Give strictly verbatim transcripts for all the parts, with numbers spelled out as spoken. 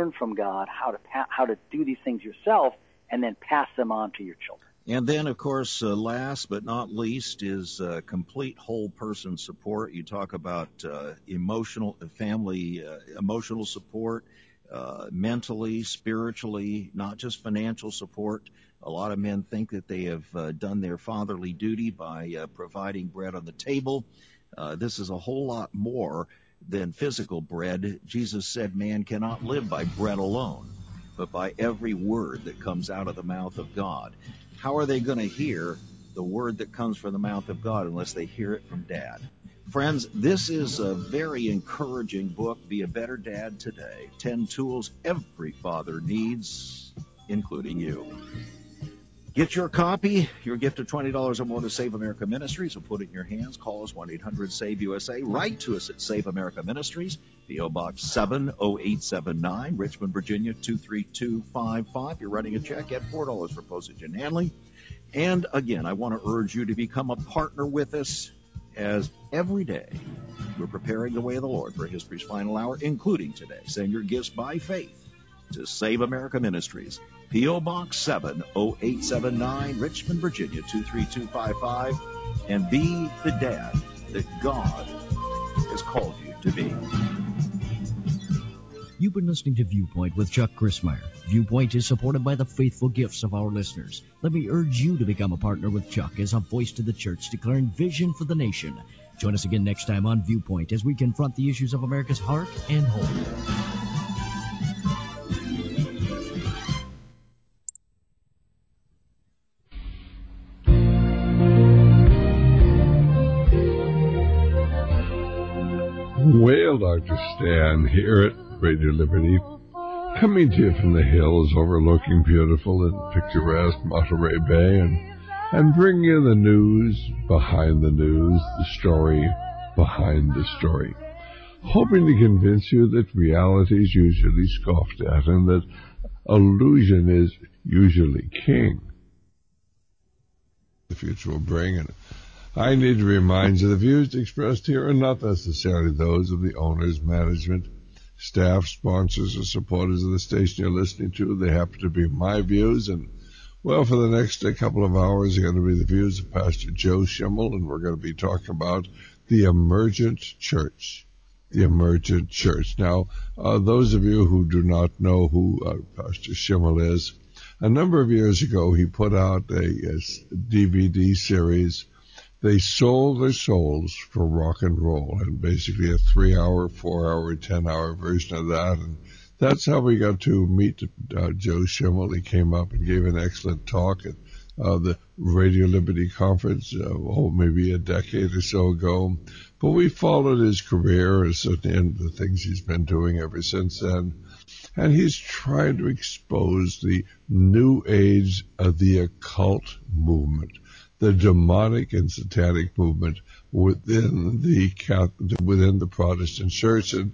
learn from God how to pa- how to do these things yourself, and then pass them on to your children. And then, of course, uh, last but not least is uh, complete whole person support. You talk about uh, emotional, family, uh, emotional support, uh, mentally, spiritually, not just financial support. A lot of men think that they have uh, done their fatherly duty by uh, providing bread on the table. Uh, this is a whole lot more than physical bread. Jesus said man cannot live by bread alone, but by every word that comes out of the mouth of God. How are they going to hear the word that comes from the mouth of God unless they hear it from Dad? Friends, this is a very encouraging book. Be a better dad today. Ten tools every father needs, including you. Get your copy, your gift of twenty dollars or more to Save America Ministries. We'll put it in your hands. Call us one eight hundred save U S A. Write to us at Save America Ministries, P O Box seven oh eight seven nine, Richmond, Virginia two three two five five. You're writing a check at four dollars for postage and handling. And again, I want to urge you to become a partner with us, as every day we're preparing the way of the Lord for History's final hour, including today. Send your gifts by faith to Save America Ministries, P O Box seven oh eight seven nine, Richmond, Virginia two three two five five, and be the dad that God has called you to be. You've been listening to Viewpoint with Chuck Crismier. Viewpoint is supported by the faithful gifts of our listeners. Let me urge you to become a partner with Chuck as a voice to the church declaring vision for the nation. Join us again next time on Viewpoint as we confront the issues of America's heart and home. Well, Doctor Stan here at Radio Liberty, coming to you from the hills overlooking beautiful and picturesque Monterey Bay, and, and bringing you the news behind the news, the story behind the story, hoping to convince you that reality is usually scoffed at and that illusion is usually king. The future will bring, and I need to remind you the views expressed here are not necessarily those of the owners, management, staff, sponsors, or supporters of the station you're listening to. They happen to be my views, and, well, for the next uh, couple of hours are going to be the views of Pastor Joe Schimmel, and we're going to be talking about the emergent church. The emergent church. Now, uh, those of you who do not know who uh, Pastor Schimmel is, a number of years ago he put out a, a D V D series. They sold their souls for rock and roll, and basically a three-hour, four-hour, ten-hour version of that. And that's how we got to meet uh, Joe Schimmel. He came up and gave an excellent talk at uh, the Radio Liberty Conference, uh, oh, maybe a decade or so ago. But we followed his career and the things he's been doing ever since then. And he's trying to expose the new age of the occult movement, the demonic and satanic movement within the within the Protestant Church. And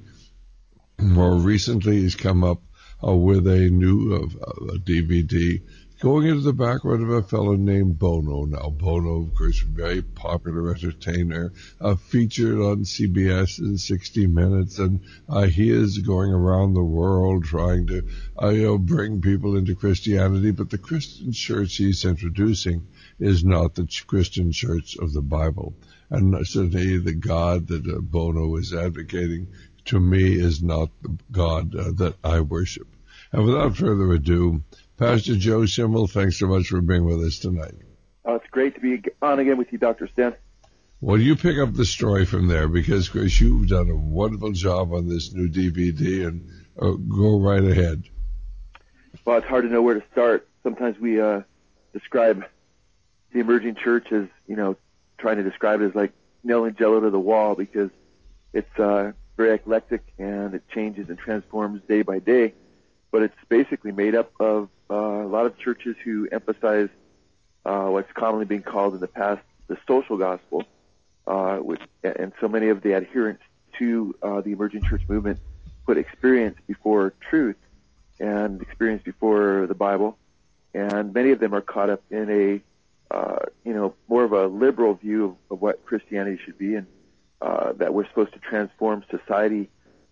more recently, he's come up uh, with a new uh, a D V D going into the background of a fellow named Bono. Now, Bono, of course, a very popular entertainer, uh, featured on C B S in sixty minutes, and uh, he is going around the world trying to uh, you know, bring people into Christianity. But the Christian church he's introducing is not the Christian church of the Bible. And certainly the God that uh, Bono is advocating, to me, is not the God uh, that I worship. And without further ado, Pastor Joe Schimmel, thanks so much for being with us tonight. Oh, it's great to be on again with you, Doctor Stan. Well, you pick up the story from there, because, Chris, you've done a wonderful job on this new D V D, and uh, go right ahead. Well, it's hard to know where to start. Sometimes we uh, describe the emerging church as, you know, trying to describe it as like nailing Jello to the wall, because it's uh, very eclectic and it changes and transforms day by day. But it's basically made up of uh, a lot of churches who emphasize uh, what's commonly been called in the past the social gospel, uh, which, and so many of the adherents to uh, the emerging church movement put experience before truth and experience before the Bible, and many of them are caught up in a, uh, you know, more of a liberal view of, of what Christianity should be, and uh, that we're supposed to transform society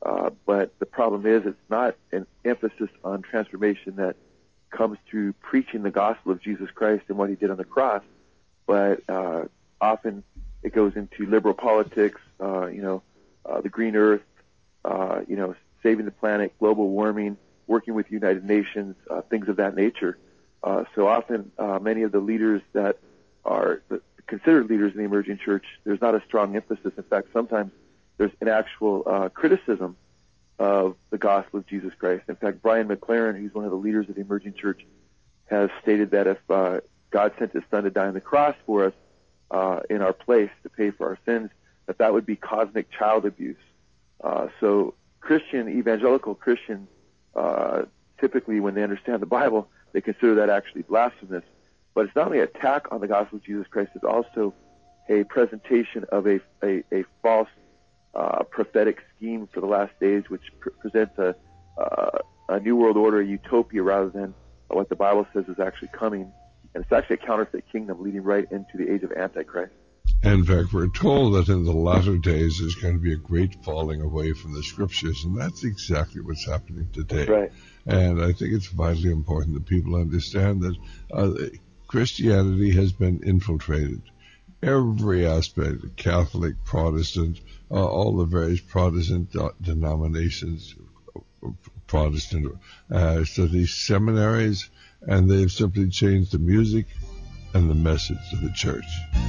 Uh, but the problem is it's not an emphasis on transformation that comes through preaching the gospel of Jesus Christ and what he did on the cross, but uh, often it goes into liberal politics, uh, you know, uh, the green earth, uh, you know, saving the planet, global warming, working with the United Nations, uh, things of that nature. Uh, so often uh, many of the leaders that are considered leaders in the emerging church, there's not a strong emphasis. In fact, sometimes there's an actual uh, criticism of the gospel of Jesus Christ. In fact, Brian McLaren, who's one of the leaders of the emerging church, has stated that if uh, God sent his son to die on the cross for us uh, in our place to pay for our sins, that that would be cosmic child abuse. Uh, so Christian, evangelical Christians, uh, typically when they understand the Bible, they consider that actually blasphemous. But it's not only an attack on the gospel of Jesus Christ, it's also a presentation of a, a, a false uh, prophetic scheme for the last days, which pr- presents a, uh, a new world order, a utopia, rather than what the Bible says is actually coming. And it's actually a counterfeit kingdom leading right into the age of Antichrist. In fact, we're told that in the latter days there's going to be a great falling away from the scriptures, and that's exactly what's happening today. That's right. And I think it's vitally important that people understand that uh, Christianity has been infiltrated. Every aspect, Catholic, Protestant, uh, all the various Protestant uh, denominations, Protestant, uh, so these seminaries, and they've simply changed the music and the message of the church.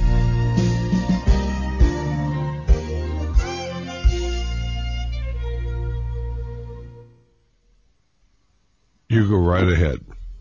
You go right ahead.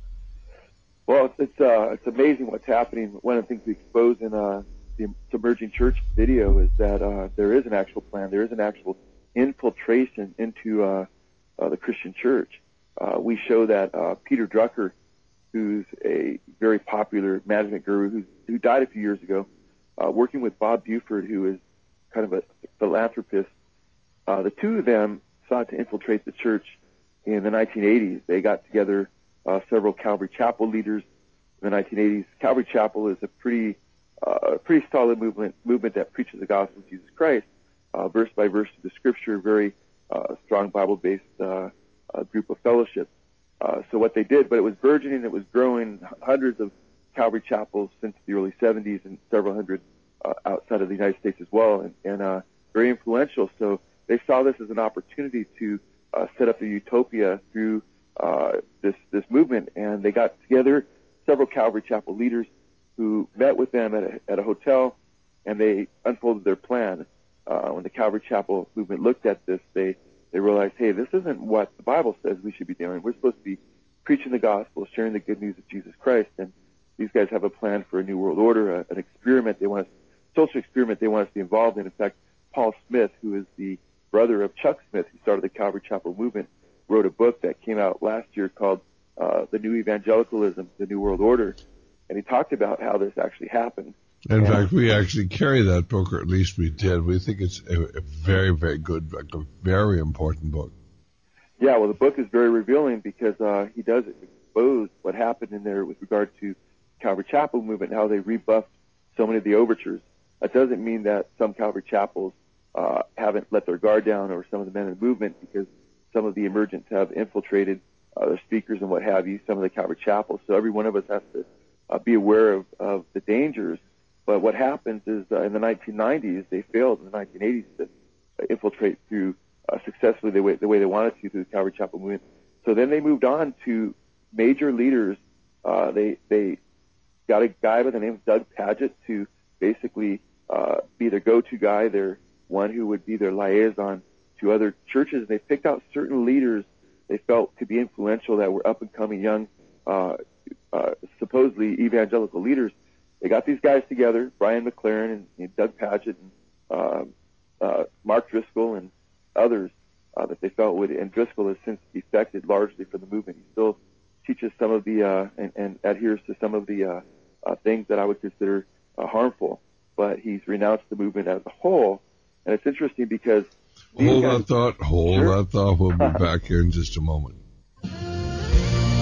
Well, it's it's, uh, it's amazing what's happening. One of the things we expose in uh, the Emerging Church video is that uh, there is an actual plan. There is an actual infiltration into uh, uh, the Christian church. Uh, we show that uh, Peter Drucker, who's a very popular management guru who, who died a few years ago, uh, working with Bob Buford, who is kind of a philanthropist, uh, the two of them sought to infiltrate the church in the nineteen eighties. They got together uh, several Calvary Chapel leaders in the nineteen eighties. Calvary Chapel is a pretty uh, pretty solid movement movement that preaches the gospel of Jesus Christ, uh, verse by verse through the scripture, very uh, strong Bible-based uh, uh, group of fellowship. Uh, so what they did, but it was burgeoning, it was growing, hundreds of Calvary Chapels since the early seventies and several hundred uh, outside of the United States as well, and, and uh, very influential. So they saw this as an opportunity to uh, set up a utopia through uh, this this movement, and they got together several Calvary Chapel leaders who met with them at a, at a hotel, and they unfolded their plan. Uh, when the Calvary Chapel movement looked at this, they They realized, hey, this isn't what the Bible says we should be doing. We're supposed to be preaching the gospel, sharing the good news of Jesus Christ. And these guys have a plan for a new world order, a, an experiment they want us, social experiment they want us to be involved in. In fact, Paul Smith, who is the brother of Chuck Smith, who started the Calvary Chapel movement, wrote a book that came out last year called uh, The New Evangelicalism, The New World Order. And he talked about how this actually happened. In and, fact, we actually carry that book, or at least we did. We think it's a, a very, very good book, a very important book. Yeah, well, the book is very revealing because uh, he does expose what happened in there with regard to Calvary Chapel movement and how they rebuffed so many of the overtures. That doesn't mean that some Calvary Chapels uh, haven't let their guard down, or some of the men in the movement, because some of the emergents have infiltrated uh, their speakers and what have you, some of the Calvary Chapels. So every one of us has to uh, be aware of, of the dangers. But what happens is uh, in the nineteen nineties, they failed in the nineteen eighties to uh, infiltrate through uh, successfully the way, the way they wanted to through the Calvary Chapel movement. So then they moved on to major leaders. Uh, they they got a guy by the name of Doug Pagitt to basically uh, be their go-to guy, their one who would be their liaison to other churches. And they picked out certain leaders they felt could be influential that were up-and-coming young, uh, uh, supposedly evangelical leaders. They got these guys together, Brian McLaren and, and Doug Pagitt and uh, uh, Mark Driscoll and others uh, that they felt would, and Driscoll has since defected largely from the movement. He still teaches some of the, uh, and, and adheres to some of the uh, uh, things that I would consider uh, harmful, but he's renounced the movement as a whole. And it's interesting because... Hold guys, that thought, hold sure. that thought. We'll be back here in just a moment.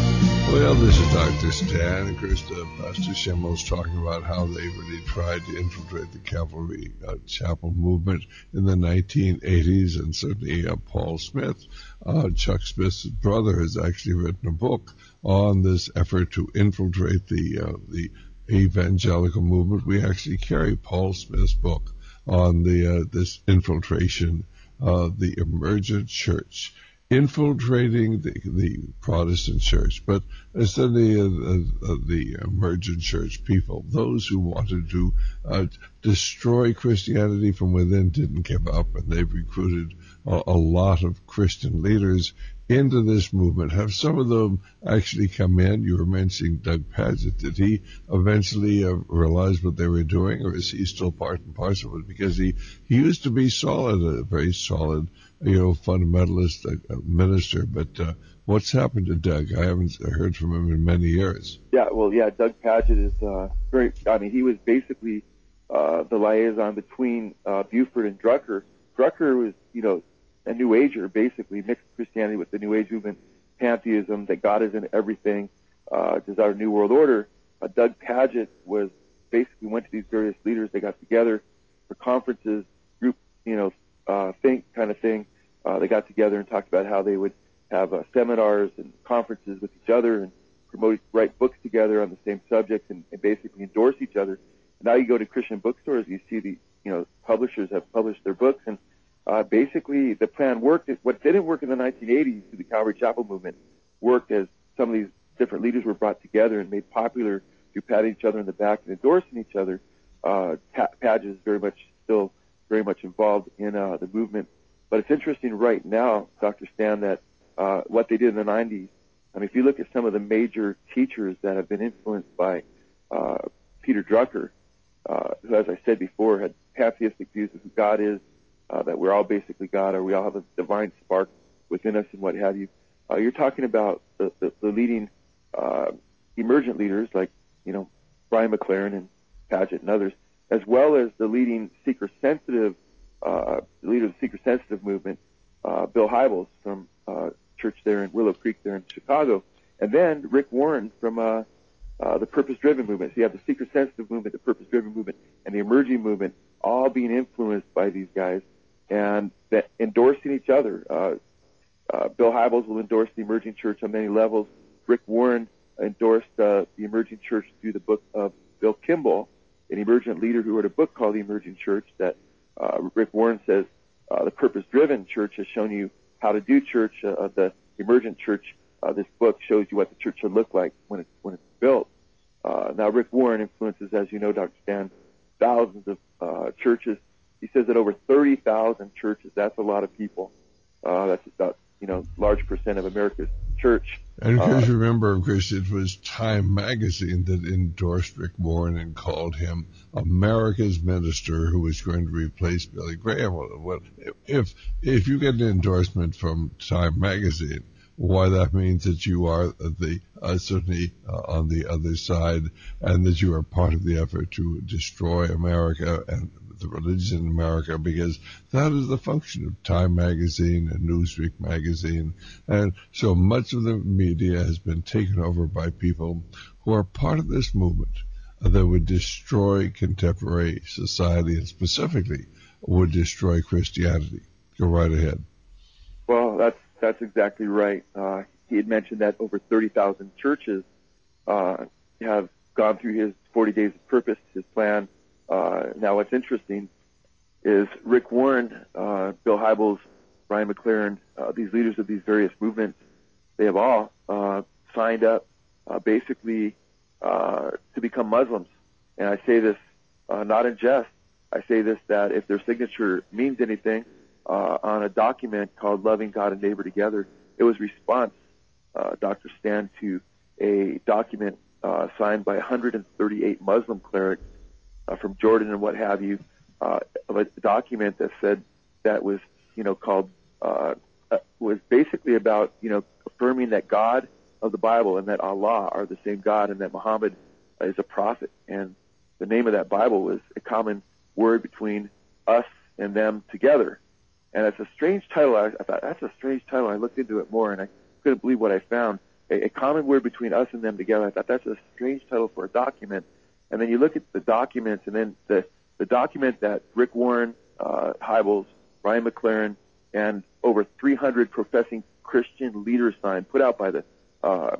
Well, this is Doctor Stan. Of course, uh, Pastor Schimmel's talking about how they really tried to infiltrate the Calvary uh, Chapel movement in the nineteen eighties, and certainly uh, Paul Smith, uh, Chuck Smith's brother, has actually written a book on this effort to infiltrate the uh, the evangelical movement. We actually carry Paul Smith's book on the uh, this infiltration, uh, the emergent church. Infiltrating the, the Protestant church, but certainly uh, uh, the emergent church people, those who wanted to uh, destroy Christianity from within, didn't give up, and they've recruited a, a lot of Christian leaders into this movement. Have some of them actually come in? You were mentioning Doug Pagitt. Did he eventually uh, realize what they were doing, or is he still part and parcel of it? Because he, he used to be solid, a very solid, you know, fundamentalist uh, minister. But uh, what's happened to Doug? I haven't heard from him in many years. Yeah, well, yeah, Doug Pagitt is uh, very, I mean, he was basically uh, the liaison between uh, Buford and Drucker. Drucker was, you know, a New Ager, basically mixed Christianity with the New Age movement, pantheism, that God is in everything, uh, desire New World Order. Uh, Doug Pagitt was basically went to these various leaders. They got together for conferences, group, you know, uh, think kind of thing. Uh, they got together and talked about how they would have uh, seminars and conferences with each other and promote, write books together on the same subjects, and, and basically endorse each other. And now you go to Christian bookstores, you see the, you know, publishers have published their books, and Uh, basically, the plan worked. What didn't work in the nineteen eighties through the Calvary Chapel movement worked as some of these different leaders were brought together and made popular through patting each other in the back and endorsing each other. Uh, Pagitt is very much still very much involved in uh, the movement. But it's interesting right now, Doctor Stan, that uh, what they did in the nineties. I mean, if you look at some of the major teachers that have been influenced by uh, Peter Drucker, uh, who, as I said before, had pantheistic views of who God is, Uh, that we're all basically God, or we all have a divine spark within us and what have you. Uh, you're talking about the, the, the leading uh, emergent leaders like, you know, Brian McLaren and Pagitt and others, as well as the leading seeker-sensitive, uh, leader of the seeker-sensitive movement, uh, Bill Hybels from uh, church there in Willow Creek there in Chicago, and then Rick Warren from uh, uh, the purpose-driven movement. So you have the seeker-sensitive movement, the purpose-driven movement, and the emerging movement, all being influenced by these guys and that endorsing each other. Uh, uh, Bill Hybels will endorse the emerging church on many levels. Rick Warren endorsed uh, the emerging church through the book of Bill Kimball, an emergent leader who wrote a book called The Emerging Church that uh, Rick Warren says uh, the purpose-driven church has shown you how to do church. Uh, the emergent church, uh, this book shows you what the church should look like when it's, when it's built. Uh, now, Rick Warren influences, as you know, Doctor Stan, thousands of uh, churches. He says that over thirty thousand churches, that's a lot of people. Uh, that's about, you know, large percent of America's church. And of course, uh, remember, Chris, it was Time magazine that endorsed Rick Warren and called him America's minister who was going to replace Billy Graham. Well, if, if you get an endorsement from Time magazine, why that means that you are the uh, certainly uh, on the other side, and that you are part of the effort to destroy America and the religion in America, because that is the function of Time magazine and Newsweek magazine. And so much of the media has been taken over by people who are part of this movement uh, that would destroy contemporary society, and specifically would destroy Christianity. Go right ahead. Well, that's that's exactly right. Uh, he had mentioned that over thirty thousand churches uh, have gone through his forty days of purpose, his plan. Uh, now, what's interesting is Rick Warren, uh, Bill Hybels, Brian McLaren, uh, these leaders of these various movements, they have all uh, signed up uh, basically uh, to become Muslims. And I say this uh, not in jest. I say this that if their signature means anything uh, on a document called Loving God and Neighbor Together, it was response, uh, Doctor Stan, to a document uh, signed by one hundred thirty-eight Muslim clerics uh, from Jordan and what have you, uh, of a document that said that was, you know, called uh, uh, was basically about, you know, affirming that God of the Bible and that Allah are the same God and that Muhammad is a prophet. And the name of that Bible was a common word between us and them together. And it's a strange title. I, I thought, that's a strange title. I looked into it more, and I couldn't believe what I found. a, a common word between us and them together. I thought that's a strange title for a document. And then you look at the documents, and then the, the document that Rick Warren, uh, Hybels, Brian McLaren, and over three hundred professing Christian leaders signed, put out by the, uh,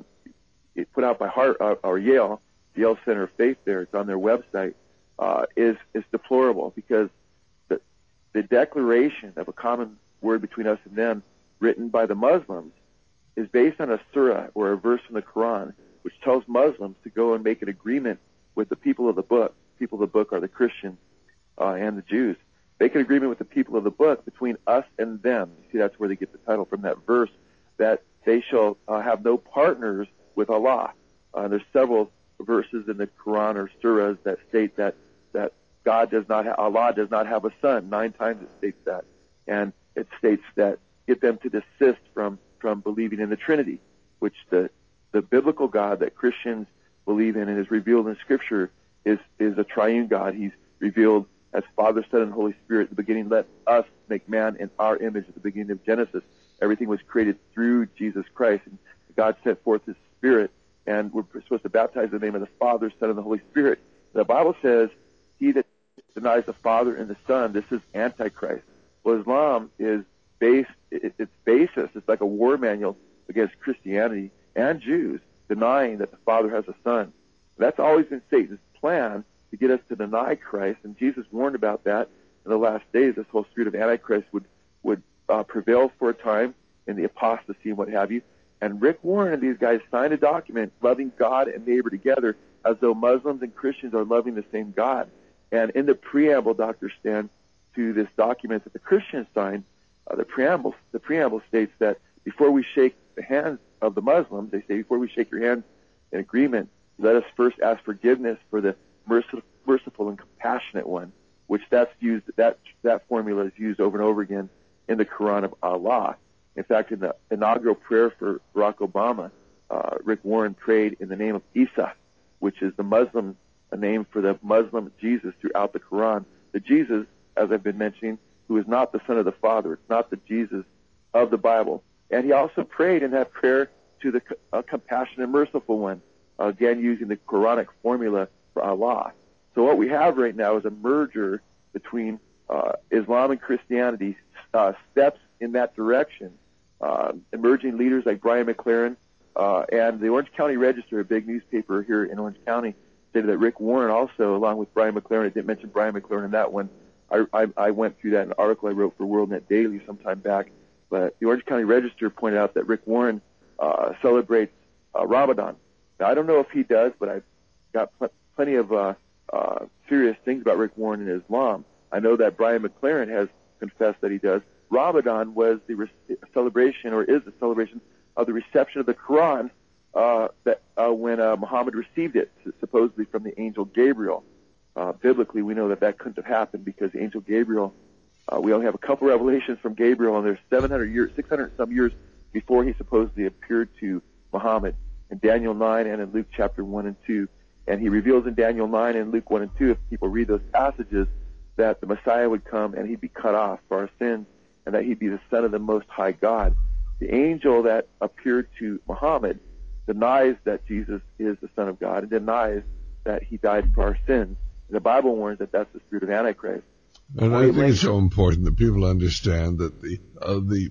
it put out by Hart, uh, or Yale, the Yale Center of Faith there, it's on their website, uh, is, is deplorable, because the, the declaration of a common word between us and them, written by the Muslims, is based on a surah or a verse from the Quran, which tells Muslims to go and make an agreement with the people of the book. People of the book are the Christians uh, and the Jews. Make an agreement with the people of the book between us and them. You see, that's where they get the title from, that verse, that they shall uh, have no partners with Allah. Uh, there's several verses in the Quran or surahs that state that that God does not, ha- Allah does not have a son. Nine times it states that, and it states that get them to desist from from believing in the Trinity, which the the biblical God that Christians believe in and is revealed in Scripture is is a triune God. He's revealed as Father, Son, and Holy Spirit. At the beginning, let us make man in our image. At the beginning of Genesis, everything was created through Jesus Christ, and God sent forth His Spirit, and we're supposed to baptize in the name of the Father, Son, and the Holy Spirit. The Bible says, he that denies the Father and the Son, this is Antichrist. Well, Islam is based, it, it's basis, it's like a war manual against Christianity and Jews, denying that the Father has a Son. That's always been Satan's plan, to get us to deny Christ, and Jesus warned about that in the last days. This whole spirit of Antichrist would, would uh, prevail for a time in the apostasy and what have you. And Rick Warren and these guys signed a document loving God and neighbor together, as though Muslims and Christians are loving the same God. And in the preamble, Doctor Stan, to this document that the Christians signed, uh, the preamble the preamble states that before we shake the hands of the Muslims, they say, before we shake your hands in agreement, let us first ask forgiveness for the merciful, merciful and compassionate one, which that's used, that that formula is used over and over again in the Quran of Allah. In fact, in the inaugural prayer for Barack Obama, uh, Rick Warren prayed in the name of Isa, which is the Muslim, a name for the Muslim Jesus throughout the Quran. The Jesus, as I've been mentioning, who is not the Son of the Father. It's not the Jesus of the Bible. And he also prayed in that prayer to the uh, compassionate and merciful one, uh, again using the Quranic formula for Allah. So what we have right now is a merger between uh, Islam and Christianity, uh, steps in that direction. Uh, emerging leaders like Brian McLaren uh, and the Orange County Register, a big newspaper here in Orange County, stated that Rick Warren also, along with Brian McLaren, I didn't mention Brian McLaren in that one. I, I, I went through that in an article I wrote for WorldNet Daily sometime back. But the Orange County Register pointed out that Rick Warren uh, celebrates uh, Ramadan. Now, I don't know if he does, but I've got pl- plenty of uh, uh, serious things about Rick Warren and Islam. I know that Brian McLaren has confessed that he does. Ramadan was the re- celebration, or is the celebration, of the reception of the Quran uh, that uh, when uh, Muhammad received it, supposedly from the angel Gabriel. Uh, biblically, we know that that couldn't have happened because the angel Gabriel, uh, we only have a couple revelations from Gabriel, and there's seven hundred years, six hundred some years before he supposedly appeared to Muhammad in Daniel nine and in Luke chapter one and two. And he reveals in Daniel nine and Luke one and two, if people read those passages, that the Messiah would come and he'd be cut off for our sins, and that he'd be the Son of the Most High God. The angel that appeared to Muhammad denies that Jesus is the Son of God and denies that he died for our sins. And the Bible warns that that's the spirit of Antichrist. And I think it's so important that people understand that the uh, the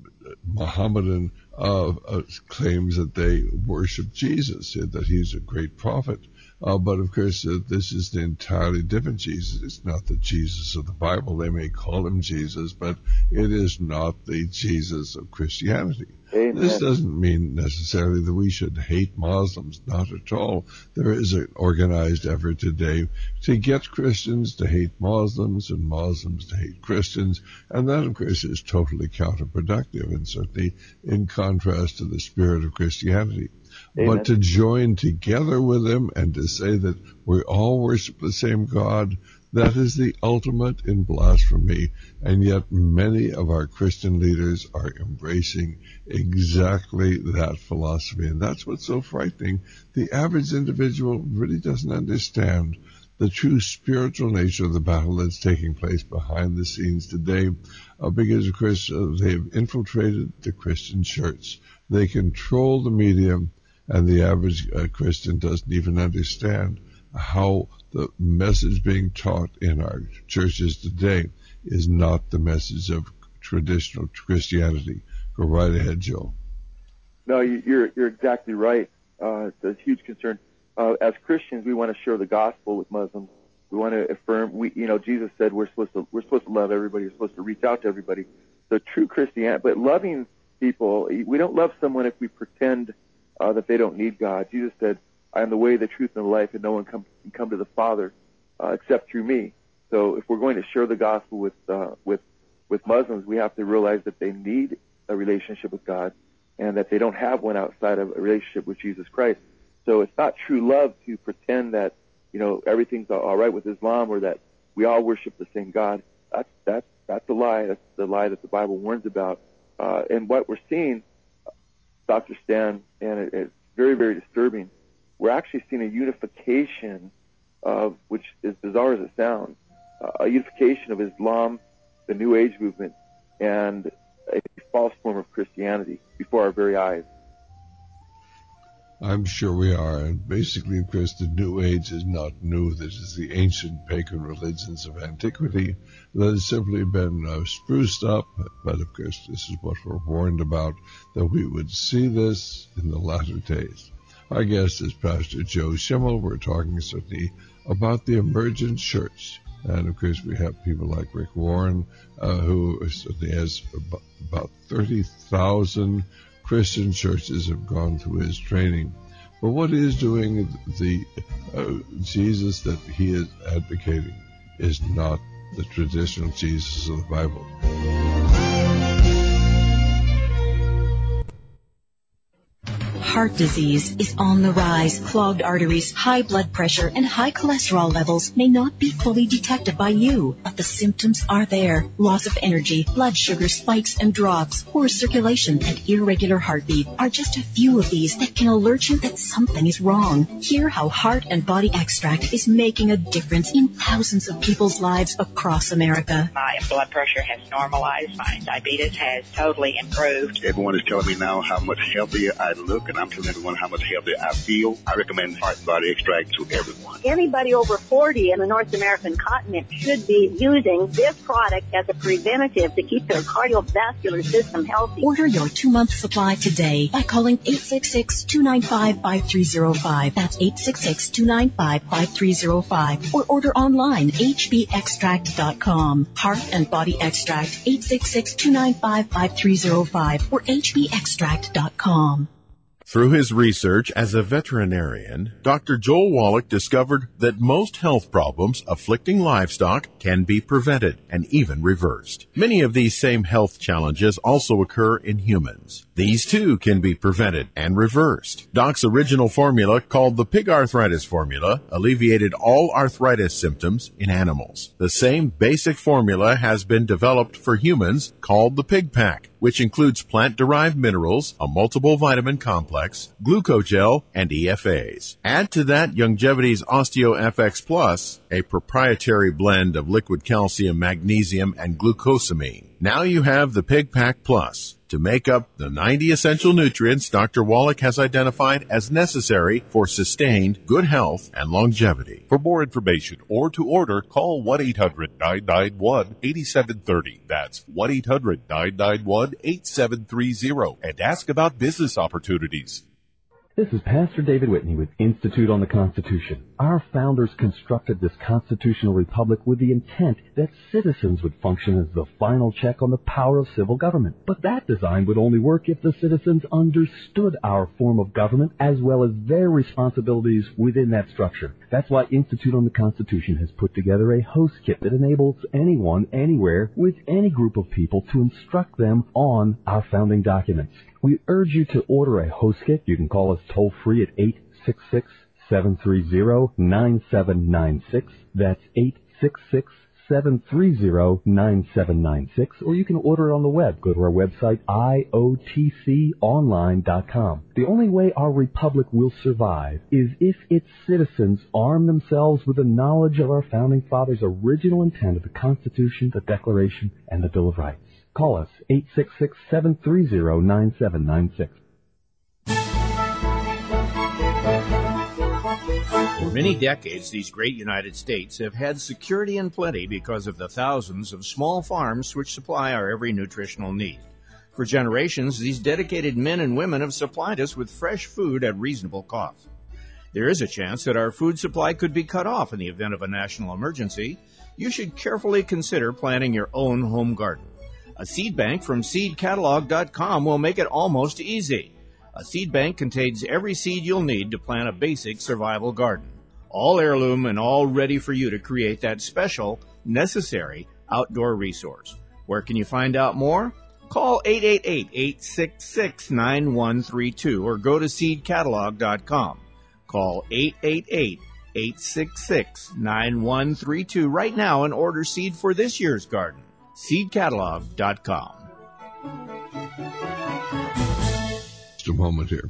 Mohammedan uh, uh, claims that they worship Jesus, that he's a great prophet. Uh, but of course, uh, this is an entirely different Jesus. It's not the Jesus of the Bible. They may call him Jesus, but it is not the Jesus of Christianity. Amen. This doesn't mean necessarily that we should hate Muslims, not at all. There is an organized effort today to get Christians to hate Muslims and Muslims to hate Christians, and that, of course, is totally counterproductive and certainly in contrast to the spirit of Christianity. Amen. But to join together with them and to say that we all worship the same God, that is the ultimate in blasphemy. And yet many of our Christian leaders are embracing exactly that philosophy. And that's what's so frightening. The average individual really doesn't understand the true spiritual nature of the battle that's taking place behind the scenes today, uh, because of course uh, they've infiltrated the Christian church. They control the media, and the average uh, Christian doesn't even understand how the message being taught in our churches today is not the message of traditional Christianity. Go right ahead, Joe. No, you're you're exactly right. Uh, it's a huge concern. Uh, as Christians, we want to share the gospel with Muslims. We want to affirm. We, you know, Jesus said we're supposed to we're supposed to love everybody. We're supposed to reach out to everybody. So true Christianity, but loving people. We don't love someone if we pretend uh, that they don't need God. Jesus said, "I am the way, the truth, and the life, and no one come, can come to the Father uh, except through me." So if we're going to share the gospel with uh, with with Muslims, we have to realize that they need a relationship with God, and that they don't have one outside of a relationship with Jesus Christ. So it's not true love to pretend that, you know, everything's all right with Islam, or that we all worship the same God. That's that's that's a lie. That's the lie that the Bible warns about. Uh, and what we're seeing, Doctor Stan, and it, it's very, very disturbing. We're actually seeing a unification of, which is bizarre as it sounds, uh, a unification of Islam, the New Age movement, and a false form of Christianity before our very eyes. I'm sure we are. And basically, of course, the New Age is not new. This is the ancient pagan religions of antiquity that has simply been uh, spruced up. But, of course, this is what we're warned about, that we would see this in the latter days. Our guest is Pastor Joe Schimmel. We're talking certainly about the emergent church. And, of course, we have people like Rick Warren, uh, who certainly has about thirty thousand Christian churches have gone through his training. But what he is doing, the uh, Jesus that he is advocating, is not the traditional Jesus of the Bible. Heart disease is on the rise. Clogged arteries, high blood pressure, and high cholesterol levels may not be fully detected by you, but the symptoms are there. Loss of energy, blood sugar spikes and drops, poor circulation, and irregular heartbeat are just a few of these that can alert you that something is wrong. Hear how Heart and Body Extract is making a difference in thousands of people's lives across America. My blood pressure has normalized. My diabetes has totally improved. Everyone is telling me now how much healthier I look, and I'm telling everyone how much healthier I feel. I recommend Heart and Body Extract to everyone. Anybody over forty in the North American continent should be using this product as a preventative to keep their cardiovascular system healthy. Order your two-month supply today by calling eight six six, two nine five, five three zero five. That's eight six six, two nine five, five three zero five. Or order online, h b extract dot com. Heart and Body Extract, eight six six, two nine five, five three zero five or h b extract dot com. Through his research as a veterinarian, Doctor Joel Wallach discovered that most health problems afflicting livestock can be prevented and even reversed. Many of these same health challenges also occur in humans. These too can be prevented and reversed. Doc's original formula, called the Pig Arthritis Formula, alleviated all arthritis symptoms in animals. The same basic formula has been developed for humans, called the Pig Pack, which includes plant-derived minerals, a multiple vitamin complex, glucogel, and E F As. Add to that Youngevity's OsteoFX Plus, a proprietary blend of liquid calcium, magnesium, and glucosamine. Now you have the Pig Pack Plus to make up the ninety essential nutrients Doctor Wallach has identified as necessary for sustained good health and longevity. For more information or to order, call one eight hundred, nine nine one, eight seven three zero. That's one eight hundred, nine nine one, eight seven three zero and ask about business opportunities. This is Pastor David Whitney with Institute on the Constitution. Our founders constructed this constitutional republic with the intent that citizens would function as the final check on the power of civil government. But that design would only work if the citizens understood our form of government as well as their responsibilities within that structure. That's why Institute on the Constitution has put together a host kit that enables anyone, anywhere, with any group of people to instruct them on our founding documents. We urge you to order a host kit. You can call us toll-free at eight six six, seven three zero, nine seven nine six. That's eight six six, seven three zero, nine seven nine six, or you can order it on the web. Go to our website, I O T C online dot com. The only way our republic will survive is if its citizens arm themselves with the knowledge of our founding fathers' original intent of the Constitution, the Declaration, and the Bill of Rights. Call us, eight six six, seven three zero, nine seven nine six. For many decades, these great United States have had security and plenty because of the thousands of small farms which supply our every nutritional need. For generations, these dedicated men and women have supplied us with fresh food at reasonable cost. There is a chance that our food supply could be cut off in the event of a national emergency. You should carefully consider planting your own home garden. A seed bank from seed catalog dot com will make it almost easy. A seed bank contains every seed you'll need to plant a basic survival garden. All heirloom and all ready for you to create that special, necessary outdoor resource. Where can you find out more? Call eight eight eight, eight six six, nine one three two or go to seed catalog dot com. Call eight eight eight, eight six six, nine one three two right now and order seed for this year's garden. seed catalog dot com. Just a moment here.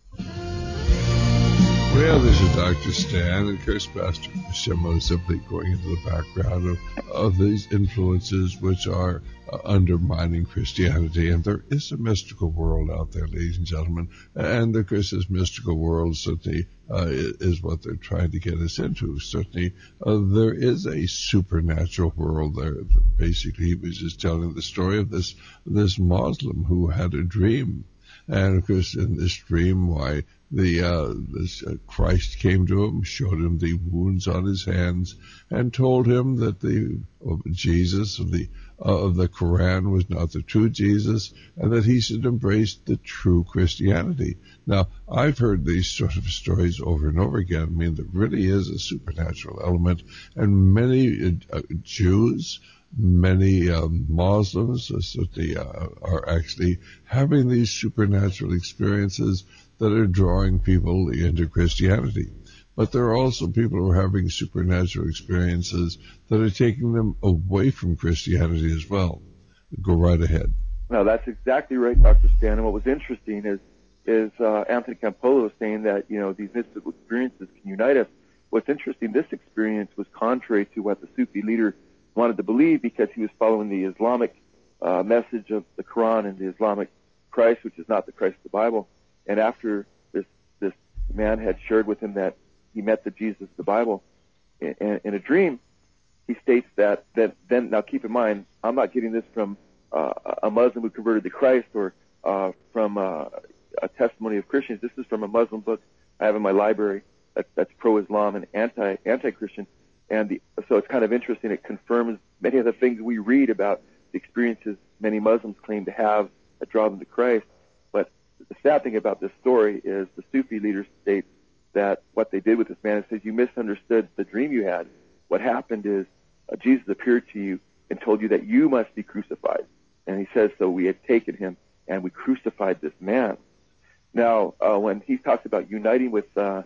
Well, this is Doctor Stan, and of course, Pastor Shimon is simply going into the background of, of these influences which are uh, undermining Christianity. And there is a mystical world out there, ladies and gentlemen. And of course, this mystical world certainly uh, is what they're trying to get us into. Certainly, uh, there is a supernatural world there. Basically, he was just telling the story of this this Muslim who had a dream. And of course, in this dream, why the uh, this uh, Christ came to him, showed him the wounds on his hands, and told him that the of Jesus of the uh, of the Quran was not the true Jesus, and that he should embrace the true Christianity. Now, I've heard these sort of stories over and over again. I mean, there really is a supernatural element, and many uh, Jews. Many um, Muslims uh, certainly, uh, are actually having these supernatural experiences that are drawing people into Christianity. But there are also people who are having supernatural experiences that are taking them away from Christianity as well. Go right ahead. No, that's exactly right, Doctor Stan. And what was interesting is is uh, Anthony Campolo saying that, you know, these mystical experiences can unite us. What's interesting, this experience was contrary to what the Sufi leader wanted to believe, because he was following the Islamic uh, message of the Quran and the Islamic Christ, which is not the Christ of the Bible. And after this this man had shared with him that he met the Jesus of the Bible in, in, in a dream, he states that, that then, now keep in mind, I'm not getting this from uh, a Muslim who converted to Christ or uh, from uh, a testimony of Christians. This is from a Muslim book I have in my library that, that's pro-Islam and anti, anti-Christian. And the, so it's kind of interesting. It confirms many of the things we read about the experiences many Muslims claim to have that draw them to Christ. But the sad thing about this story is the Sufi leader states that what they did with this man is says, you misunderstood the dream you had. What happened is uh, Jesus appeared to you and told you that you must be crucified. And he says, so we had taken him and we crucified this man. Now, uh, when he talks about uniting with uh,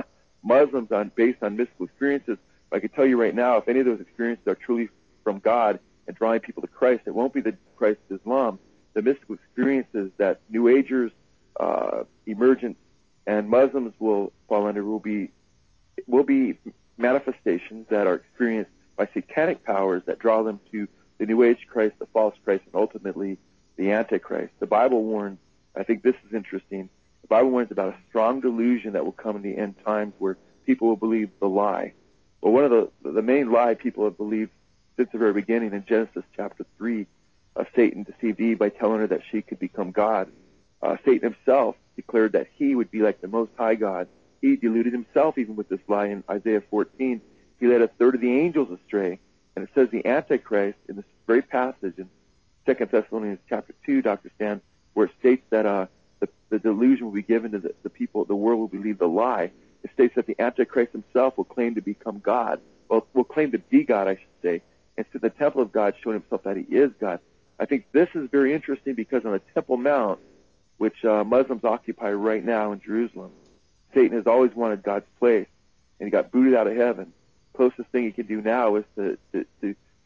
Muslims on based on mystical experiences, I can tell you right now, if any of those experiences are truly from God and drawing people to Christ, it won't be the Christ of Islam. The mystical experiences that New Agers, uh, emergent, and Muslims will fall under will be will be manifestations that are experienced by satanic powers that draw them to the New Age Christ, the false Christ, and ultimately the Antichrist. The Bible warns, I think this is interesting, the Bible warns about a strong delusion that will come in the end times where people will believe the lie. Well, one of the the main lie people have believed since the very beginning in Genesis chapter three, uh, Satan deceived Eve by telling her that she could become God. Uh, Satan himself declared that he would be like the Most High God. He deluded himself even with this lie in Isaiah fourteen. He led a third of the angels astray. And it says the Antichrist in this very passage in Second Thessalonians chapter two, Doctor Stan, where it states that uh, the, the delusion will be given to the, the people, the world will believe the lie. It states that the Antichrist himself will claim to become God. Well, will claim to be God, I should say, and sit in the temple of God, showing himself that he is God. I think this is very interesting because on the Temple Mount, which uh, Muslims occupy right now in Jerusalem, Satan has always wanted God's place, and he got booted out of heaven. Closest thing he can do now is to, to, to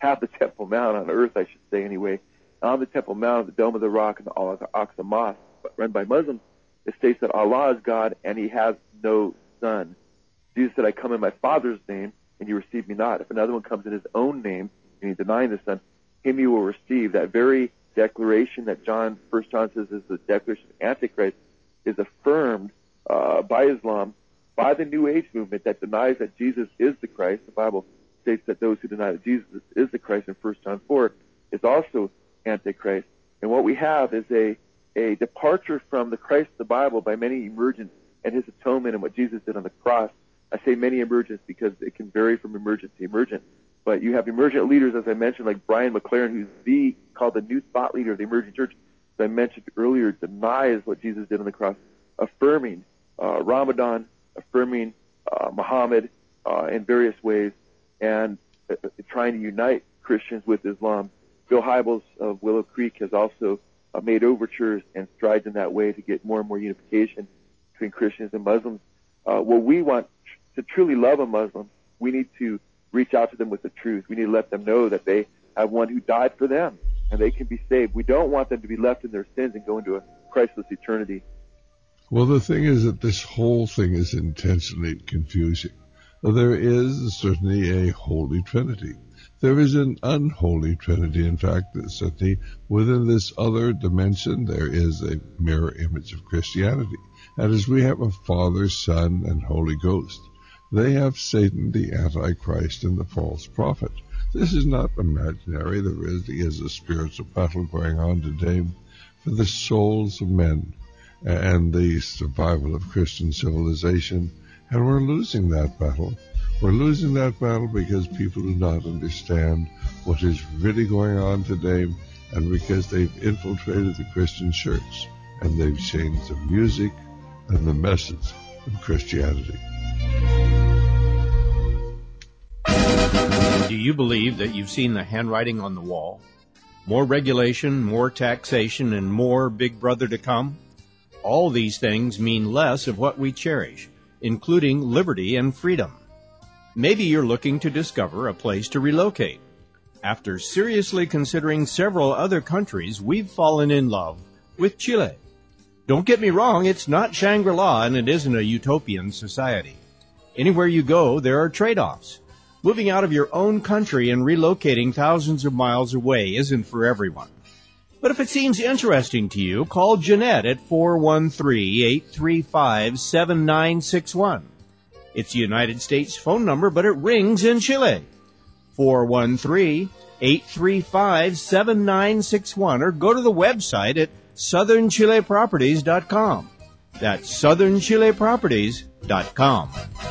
half the Temple Mount on earth, I should say anyway. On the Temple Mount, the Dome of the Rock, and the Al-Aqsa Mosque, run by Muslims, it states that Allah is God and He has no son. Jesus said, I come in my Father's name, and you receive me not. If another one comes in his own name, and he's denying the Son, him you will receive. That very declaration that John, First John says is the declaration of Antichrist is affirmed uh, by Islam, by the New Age movement that denies that Jesus is the Christ. The Bible states that those who deny that Jesus is the Christ in First John four is also Antichrist. And what we have is a, a departure from the Christ of the Bible by many emergents and His atonement and what Jesus did on the cross. I say many emergents because it can vary from emergent to emergent. But you have emergent leaders, as I mentioned, like Brian McLaren, who's the called the new thought leader of the emergent church, as I mentioned earlier, denies what Jesus did on the cross, affirming uh, Ramadan, affirming uh, Muhammad uh, in various ways, and uh, trying to unite Christians with Islam. Bill Hybels of Willow Creek has also uh, made overtures and strides in that way to get more and more unification between Christians and Muslims. Uh, what we want to truly love a Muslim, we need to reach out to them with the truth. We need to let them know that they have one who died for them and they can be saved. We don't want them to be left in their sins and go into a Christless eternity. Well, the thing is that this whole thing is intentionally confusing. There is certainly a Holy Trinity. There is an unholy Trinity. In fact, certainly within this other dimension, there is a mirror image of Christianity. And as we have a Father, Son, and Holy Ghost, they have Satan, the Antichrist, and the false prophet. This is not imaginary. There really is a spiritual battle going on today for the souls of men and the survival of Christian civilization. And we're losing that battle. We're losing that battle because people do not understand what is really going on today, and because they've infiltrated the Christian church and they've changed the music and the message of Christianity. Do you believe that you've seen the handwriting on the wall? More regulation, more taxation, and more Big Brother to come? All these things mean less of what we cherish, including liberty and freedom. Maybe you're looking to discover a place to relocate. After seriously considering several other countries, we've fallen in love with Chile. Don't get me wrong, it's not Shangri-La and it isn't a utopian society. Anywhere you go, there are trade-offs. Moving out of your own country and relocating thousands of miles away isn't for everyone. But if it seems interesting to you, call Jeanette at four one three, eight three five, seven nine six one. It's a United States phone number, but it rings in Chile. four one three, eight three five, seven nine six one, or go to the website at southern chile properties dot com. That's southern chile properties dot com.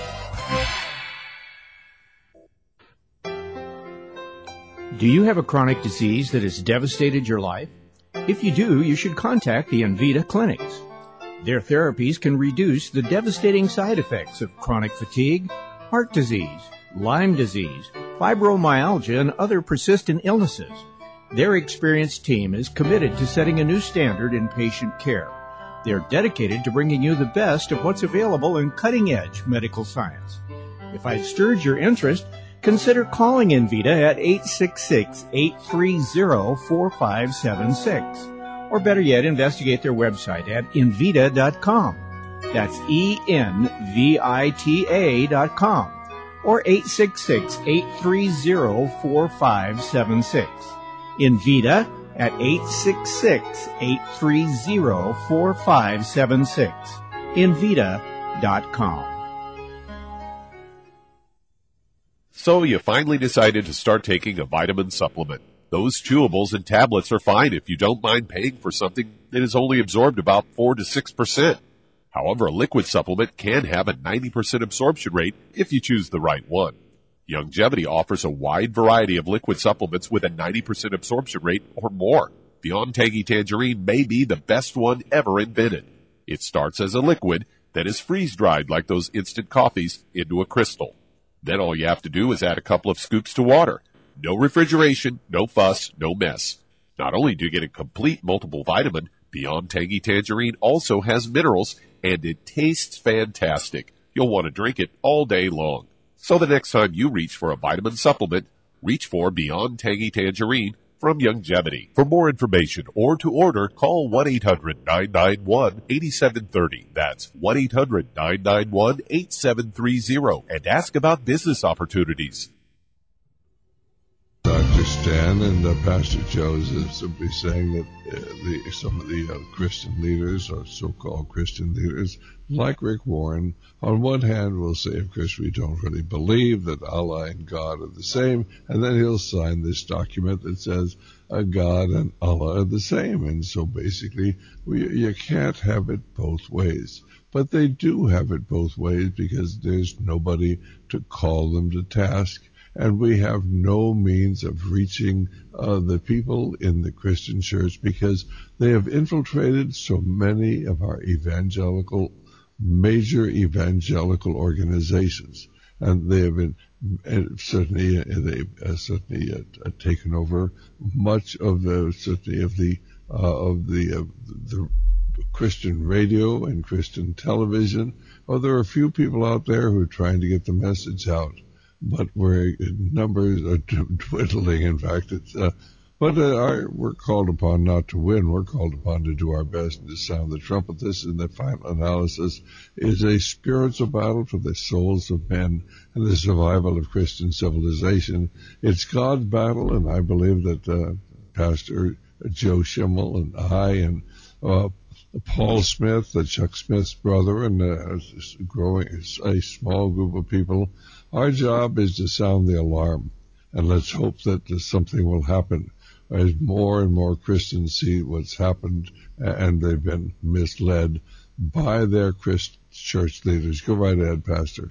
Do you have a chronic disease that has devastated your life? If you do, you should contact the Envita clinics. Their therapies can reduce the devastating side effects of chronic fatigue, heart disease, Lyme disease, fibromyalgia, and other persistent illnesses. Their experienced team is committed to setting a new standard in patient care. They're dedicated to bringing you the best of what's available in cutting-edge medical science. If I've stirred your interest, consider calling Envita at eight six six, eight three zero, four five seven six. Or better yet, investigate their website at envita dot com. That's E N V I T A dot com. Or eight six six, eight three zero, four five seven six. Envita at eight six six, eight three zero, four five seven six. envita dot com. So you finally decided to start taking a vitamin supplement. Those chewables and tablets are fine if you don't mind paying for something that is only absorbed about four to six percent. However, a liquid supplement can have a ninety percent absorption rate if you choose the right one. Youngevity offers a wide variety of liquid supplements with a ninety percent absorption rate or more. Beyond Tangy Tangerine may be the best one ever invented. It starts as a liquid that is freeze-dried like those instant coffees into a crystal. Then all you have to do is add a couple of scoops to water. No refrigeration, no fuss, no mess. Not only do you get a complete multiple vitamin, Beyond Tangy Tangerine also has minerals, and it tastes fantastic. You'll want to drink it all day long. So the next time you reach for a vitamin supplement, reach for Beyond Tangy Tangerine from Youngevity. For more information or to order, call one eight hundred nine nine one eight seven three zero. That's one eight hundred nine nine one eight seven three zero and ask about business opportunities. Doctor Stan and uh, Pastor Joseph simply saying that uh, the, some of the uh, Christian leaders, or so-called Christian leaders, like Rick Warren, on one hand will say, of course, we don't really believe that Allah and God are the same, and then he'll sign this document that says uh, God and Allah are the same, and so basically we, you can't have it both ways. But they do have it both ways because there's nobody to call them to task. And we have no means of reaching uh, the people in the Christian church because they have infiltrated so many of our evangelical, major evangelical organizations. And they have been uh, certainly, uh, they've uh, certainly uh, taken over much of the, certainly of the, uh, of the, uh, the Christian radio and Christian television. Oh, there are a few people out there who are trying to get the message out. But where numbers are dwindling, in fact, it's, uh, but uh, our, we're called upon not to win. We're called upon to do our best and to sound the trumpet. This, in the final analysis, is a spiritual battle for the souls of men and the survival of Christian civilization. It's God's battle, and I believe that uh, Pastor Joe Schimmel and I and uh, Paul Smith, uh, Chuck Smith's brother, and uh, growing a small group of people. Our job is to sound the alarm, and let's hope that something will happen as more and more Christians see what's happened and they've been misled by their Christ church leaders. Go right ahead, Pastor.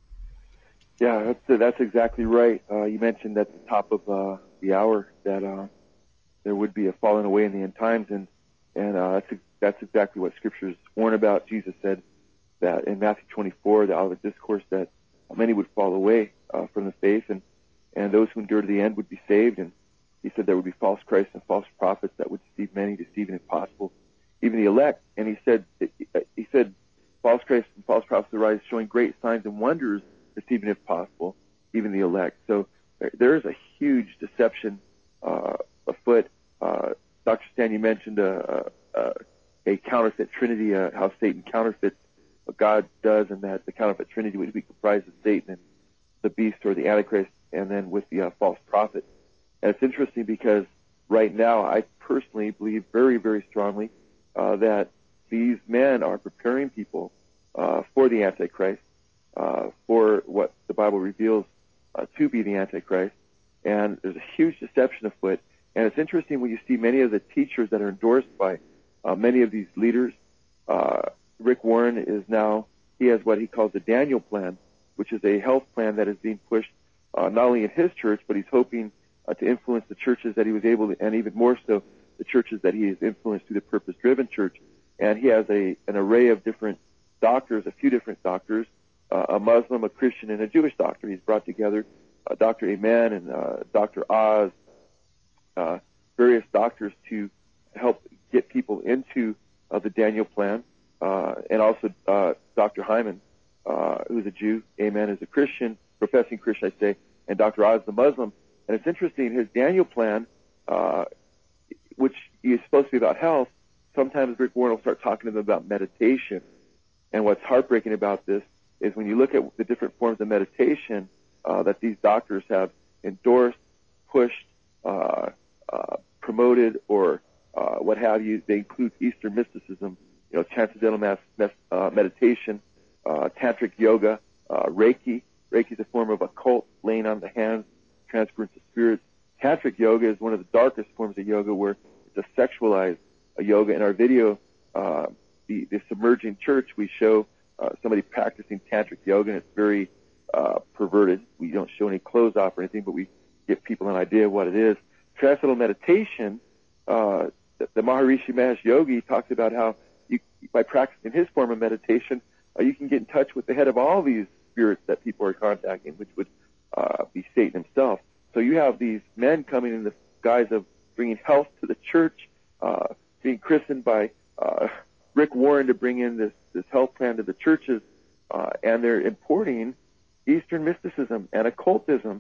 Yeah, that's, that's exactly right. Uh, you mentioned at the top of uh, the hour that uh, there would be a falling away in the end times, and and uh, that's that's exactly what Scripture's warned about. Jesus said that in Matthew twenty-four, the Olivet Discourse, that many would fall away uh, from the faith, and, and those who endure to the end would be saved. And he said there would be false Christs and false prophets that would deceive many, deceiving if possible, even the elect. And he said, he said, false Christs and false prophets arise, showing great signs and wonders, deceiving if possible, even the elect. So there is a huge deception uh, afoot. Uh, Doctor Stan, you mentioned a, a, a counterfeit trinity, uh, how Satan counterfeits what God does, and that the counterfeit trinity would be comprised of Satan and the beast or the Antichrist, and then with the uh, false prophet. And it's interesting because right now I personally believe very, very strongly uh, that these men are preparing people uh, for the Antichrist, uh, for what the Bible reveals uh, to be the Antichrist. And there's a huge deception afoot. And it's interesting when you see many of the teachers that are endorsed by uh, many of these leaders. Uh, Rick Warren is now, he has what he calls the Daniel Plan, which is a health plan that is being pushed uh, not only in his church, but he's hoping uh, to influence the churches that he was able to, and even more so, the churches that he has influenced through the Purpose-Driven Church. And he has a an array of different doctors, a few different doctors, uh, a Muslim, a Christian, and a Jewish doctor. He's brought together uh, Doctor Amen and uh, Doctor Oz, uh, various doctors to help get people into uh, the Daniel Plan. Uh, and also uh, Doctor Hyman, uh, who's a Jew, Amen, is a Christian, professing Christian, I say, and Doctor Oz, the Muslim. And it's interesting, his Daniel Plan, uh, which is supposed to be about health, sometimes Rick Warren will start talking to them about meditation. And what's heartbreaking about this is when you look at the different forms of meditation uh, that these doctors have endorsed, pushed, uh, uh, promoted, or uh, what have you, they include Eastern mysticism, you know, transcendental mass, mass, uh, meditation, uh, tantric yoga, uh, Reiki. Reiki is a form of occult, laying on the hands, transference of spirits. Tantric yoga is one of the darkest forms of yoga, where it's a sexualized uh, yoga. In our video, uh, the, the Submerging Church, we show uh, somebody practicing tantric yoga, and it's very uh, perverted. We don't show any clothes off or anything, but we give people an idea of what it is. Transcendental meditation, uh, the, the Maharishi Mahesh Yogi talks about how You, by practicing his form of meditation, uh, you can get in touch with the head of all these spirits that people are contacting, which would uh, be Satan himself. So you have these men coming in the guise of bringing health to the church, uh, being christened by uh, Rick Warren to bring in this, this health plan to the churches, uh, and they're importing Eastern mysticism and occultism.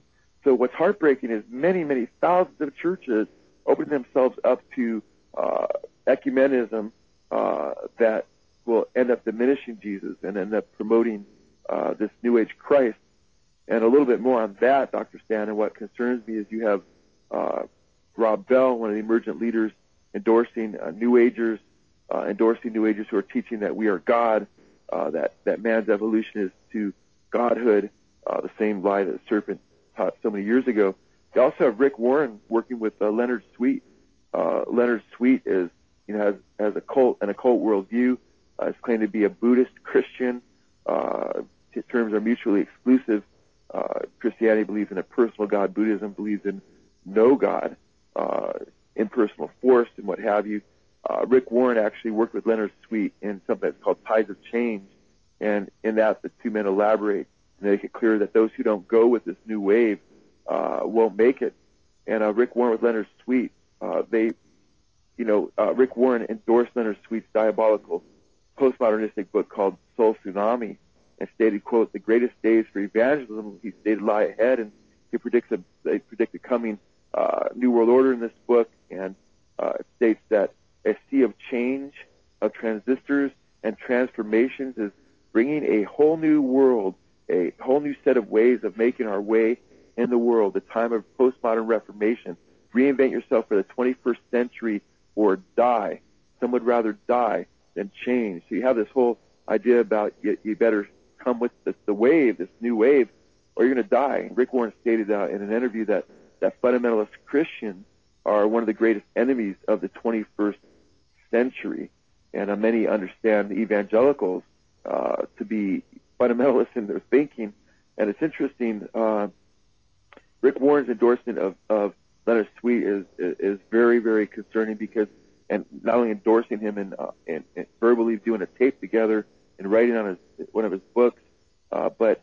so what's heartbreaking is many, many thousands of churches open themselves up to uh, ecumenism uh, that will end up diminishing Jesus and end up promoting uh, this New Age Christ. And a little bit more on that, Doctor Stan, and what concerns me is you have uh, Rob Bell, one of the emergent leaders, endorsing uh, New Agers, uh, endorsing New Agers who are teaching that we are God, uh, that, that man's evolution is to godhood, uh, the same lie that the serpent taught so many years ago. You also have Rick Warren working with uh, Leonard Sweet. Uh, Leonard Sweet is, you know, has, has a cult, an occult worldview. Uh, is claimed to be a Buddhist Christian. Uh, terms are mutually exclusive. Uh, Christianity believes in a personal God. Buddhism believes in no God, uh, impersonal force, and what have you. Uh, Rick Warren actually worked with Leonard Sweet in something that's called Tides of Change, and in that the two men elaborate and make it clear that those who don't go with this new wave uh, won't make it. And uh, Rick Warren with Leonard Sweet, uh, they, you know, uh, Rick Warren endorsed Leonard Sweet's diabolical postmodernistic book called Soul Tsunami, and stated, quote, the greatest days for evangelism, he stated, lie ahead, and he predicts a, they predict a coming uh, New World Order in this book, and uh, it states that a sea of change, of transistors and transformations is bringing a whole new world, a whole new set of ways of making our way in the world, the time of postmodern reformation. Reinvent yourself for the twenty-first century or die. Some would rather die than change. So you have this whole idea about you, you better come with the, the wave, this new wave, or you're going to die. Rick Warren stated uh, in an interview that, that fundamentalist Christians are one of the greatest enemies of the twenty-first century. And uh, many understand the evangelicals uh, to be fundamentalists in their thinking. And it's interesting, uh, Rick Warren's endorsement of, of Leonard Sweet is, is very, very concerning because, and not only endorsing him and, uh, and, and verbally doing a tape together and writing on his, one of his books, uh, but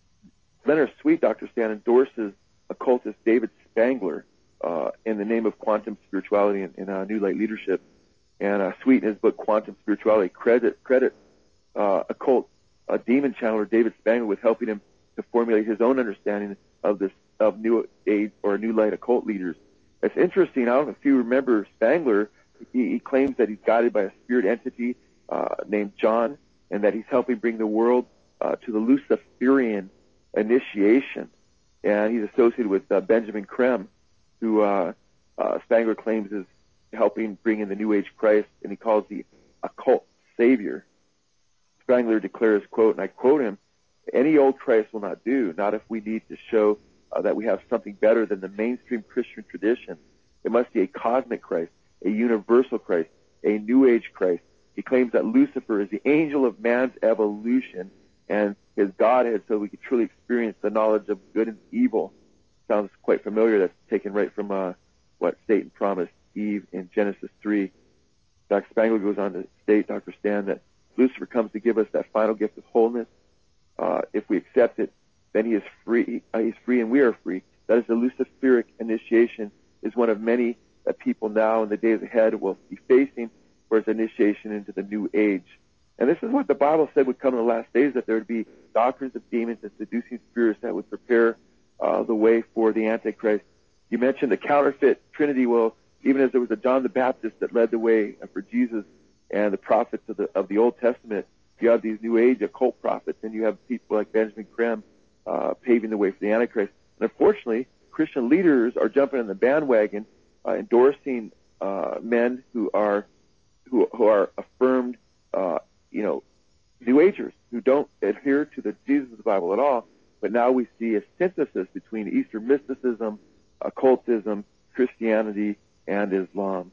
Leonard Sweet, Doctor Stan, endorses occultist David Spangler uh, in the name of quantum spirituality and, and uh, New Light leadership. And uh, Sweet, in his book Quantum Spirituality, credit credit uh, occult uh, demon channeler David Spangler with helping him to formulate his own understanding of this of New Age or New Light occult leaders. It's interesting. I don't know if you remember Spangler. He, he claims that he's guided by a spirit entity uh, named John, and that he's helping bring the world uh, to the Luciferian initiation. And he's associated with uh, Benjamin Creme, who uh, uh, Spangler claims is helping bring in the New Age Christ, and he calls the occult savior. Spangler declares, quote, and I quote him, any old Christ will not do, not if we need to show uh, that we have something better than the mainstream Christian tradition. It must be a cosmic Christ, a universal Christ, a New Age Christ. He claims that Lucifer is the angel of man's evolution and his Godhead, so we can truly experience the knowledge of good and evil. Sounds quite familiar. That's taken right from uh, what Satan promised Eve in Genesis three. Doctor Spangler goes on to state, Doctor Stan, that Lucifer comes to give us that final gift of wholeness. Uh, if we accept it, then he is free. Uh, he's free and we are free. That is the Luciferic initiation is one of many that people now in the days ahead will be facing for its initiation into the New Age. And this is what the Bible said would come in the last days, that there would be doctrines of demons and seducing spirits that would prepare uh, the way for the Antichrist. You mentioned the counterfeit Trinity. Well, even as there was a John the Baptist that led the way for Jesus and the prophets of the, of the Old Testament, you have these New Age occult prophets, and you have people like Benjamin Creme uh, paving the way for the Antichrist. And unfortunately, Christian leaders are jumping on the bandwagon, uh, endorsing uh, men who are who, who are affirmed, uh, you know, New Agers who don't adhere to the Jesus of the Bible at all. But now we see a synthesis between Eastern mysticism, occultism, Christianity, and Islam.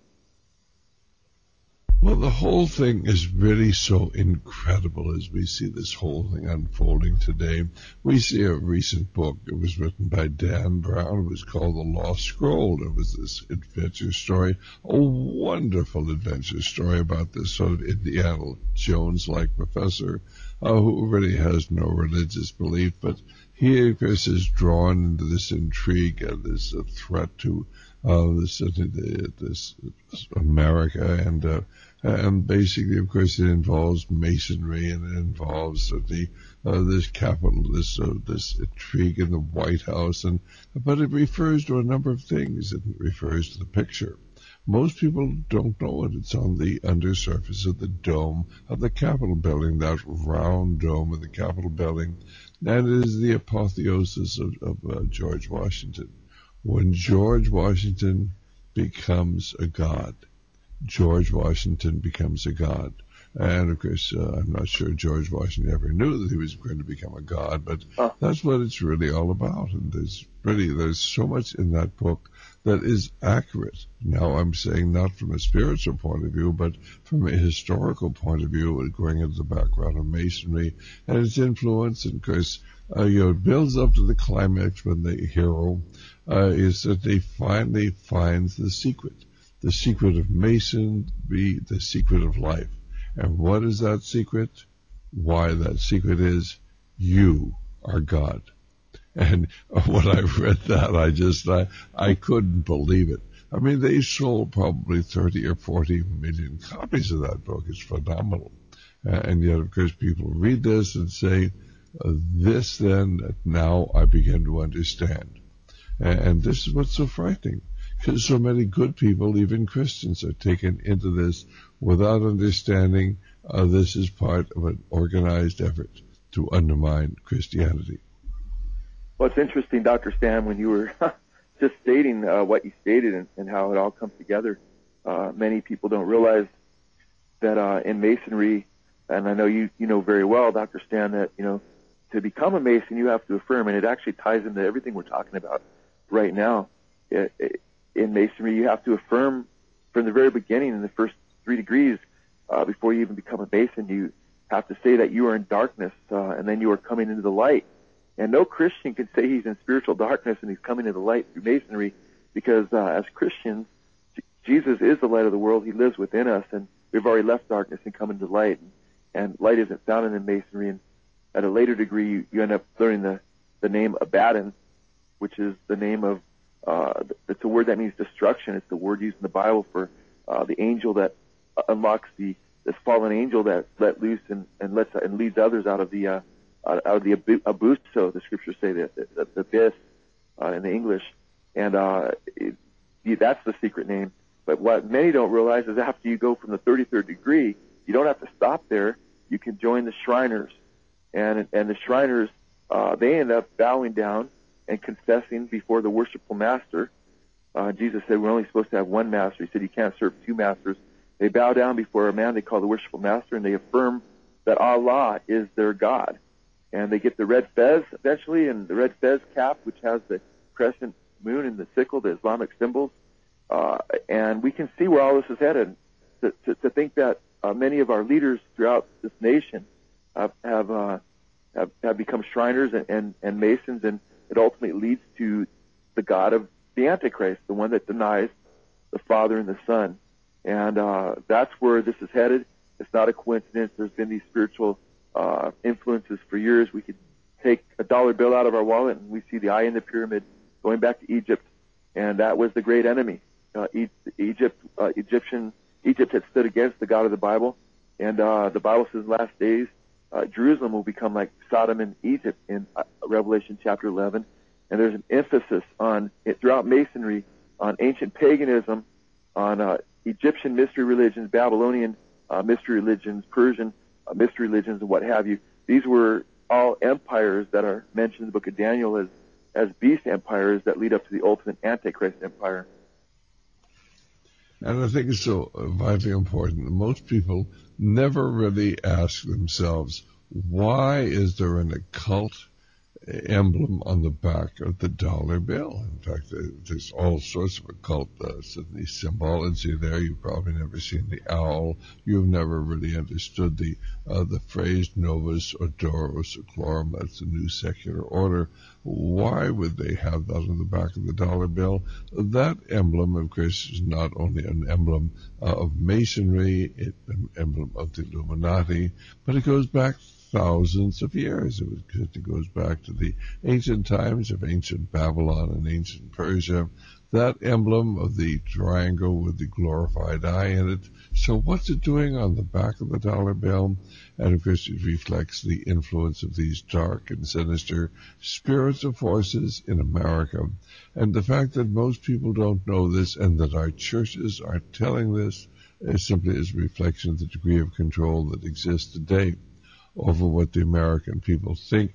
Well, the whole thing is really so incredible as we see this whole thing unfolding today. We see a recent book. It was written by Dan Brown. It was called The Lost Scroll. It was this adventure story, a wonderful adventure story about this sort of Indiana Jones-like professor uh, who really has no religious belief, but he, of course, is drawn into this intrigue and this uh, threat to uh, this, uh, this, this America and uh, And basically, of course, it involves masonry, and it involves the uh, this capital, this uh, this intrigue in the White House, and but it refers to a number of things. It refers to the picture. Most people don't know it. It's on the undersurface of the dome of the Capitol building, that round dome of the Capitol building, and it is the apotheosis of, of uh, George Washington. When George Washington becomes a god, George Washington becomes a god. And, of course, uh, I'm not sure George Washington ever knew that he was going to become a god, but oh. that's what it's really all about. And there's really, there's so much in that book that is accurate. Now, I'm saying not from a spiritual point of view, but from a historical point of view, going into the background of Masonry and its influence. And, of course, uh, you know, it builds up to the climax when the hero uh, is that they finally finds the secret. The secret of Masonry, the secret of life. And what is that secret? Why that secret is, you are God. And when I read that, I just, I, I couldn't believe it. I mean, they sold probably thirty or forty million copies of that book. It's phenomenal. Uh, and yet, of course, people read this and say, uh, this then, now I begin to understand. And, and this is what's so frightening. Because so many good people, even Christians, are taken into this without understanding uh, this is part of an organized effort to undermine Christianity. Well, it's interesting, Doctor Stan, when you were just stating uh, what you stated and, and how it all comes together. Uh, many people don't realize that uh, in Masonry, and I know you, you know very well, Doctor Stan, that, you know, to become a Mason, you have to affirm, and it actually ties into everything we're talking about right now. It, it, in Masonry, you have to affirm from the very beginning in the first three degrees, uh, before you even become a Mason, you have to say that you are in darkness, uh, and then you are coming into the light. And no Christian can say he's in spiritual darkness and he's coming to the light through Masonry, because uh, as Christians, Jesus is the light of the world. He lives within us, and we've already left darkness and come into light. And, and light isn't found in the Masonry. And at a later degree, you, you end up learning the, the name Abaddon, which is the name of Uh, it's a word that means destruction. It's the word used in the Bible for uh, the angel that uh, unlocks the this fallen angel that let loose and, and lets and leads others out of the uh, out, out of the abyss. So the scriptures say that the, the abyss uh, in the English, and uh, it, it, that's the secret name. But what many don't realize is after you go from the thirty-third degree, you don't have to stop there. You can join the Shriners, and and the Shriners uh, they end up bowing down and confessing before the worshipful master. Uh, Jesus said we're only supposed to have one master. He said you can't serve two masters. They bow down before a man they call the worshipful master, and they affirm that Allah is their God. And they get the red fez eventually, and the red fez cap, which has the crescent moon and the sickle, the Islamic symbols. Uh, and we can see where all this is headed. To, to, to think that uh, many of our leaders throughout this nation uh, have, uh, have have become Shriners and, and, and Masons, and it ultimately leads to the God of the Antichrist, the one that denies the Father and the Son. And uh, that's where this is headed. It's not a coincidence. There's been these spiritual uh, influences for years. We could take a dollar bill out of our wallet, and we see the eye in the pyramid going back to Egypt, and that was the great enemy. Uh, Egypt, uh, Egyptian, Egypt had stood against the God of the Bible, and uh, the Bible says in the last days, Uh, Jerusalem will become like Sodom and Egypt in uh, Revelation chapter eleven. And there's an emphasis on it throughout Masonry, on ancient paganism, on uh, Egyptian mystery religions, Babylonian uh, mystery religions, Persian uh, mystery religions, and what have you. These were all empires that are mentioned in the book of Daniel as, as beast empires that lead up to the ultimate Antichrist empire. And I think it's so vitally important. Most people never really ask themselves, why is there an occult emblem on the back of the dollar bill? In fact, there's all sorts of occult uh, symbology there. You've probably never seen the owl. You've never really understood the uh, the phrase Novus Ordo Seclorum. That's the new secular order. Why would they have that on the back of the dollar bill? That emblem, of course, is not only an emblem uh, of Masonry, it's an emblem of the Illuminati, but it goes back thousands of years. It, was, it goes back to the ancient times of ancient Babylon and ancient Persia. That emblem of the triangle with the glorified eye in it. So what's it doing on the back of the dollar bill? And of course it reflects the influence of these dark and sinister spiritual forces in America. And the fact that most people don't know this and that our churches aren't telling this is simply as a reflection of the degree of control that exists today over what the American people think,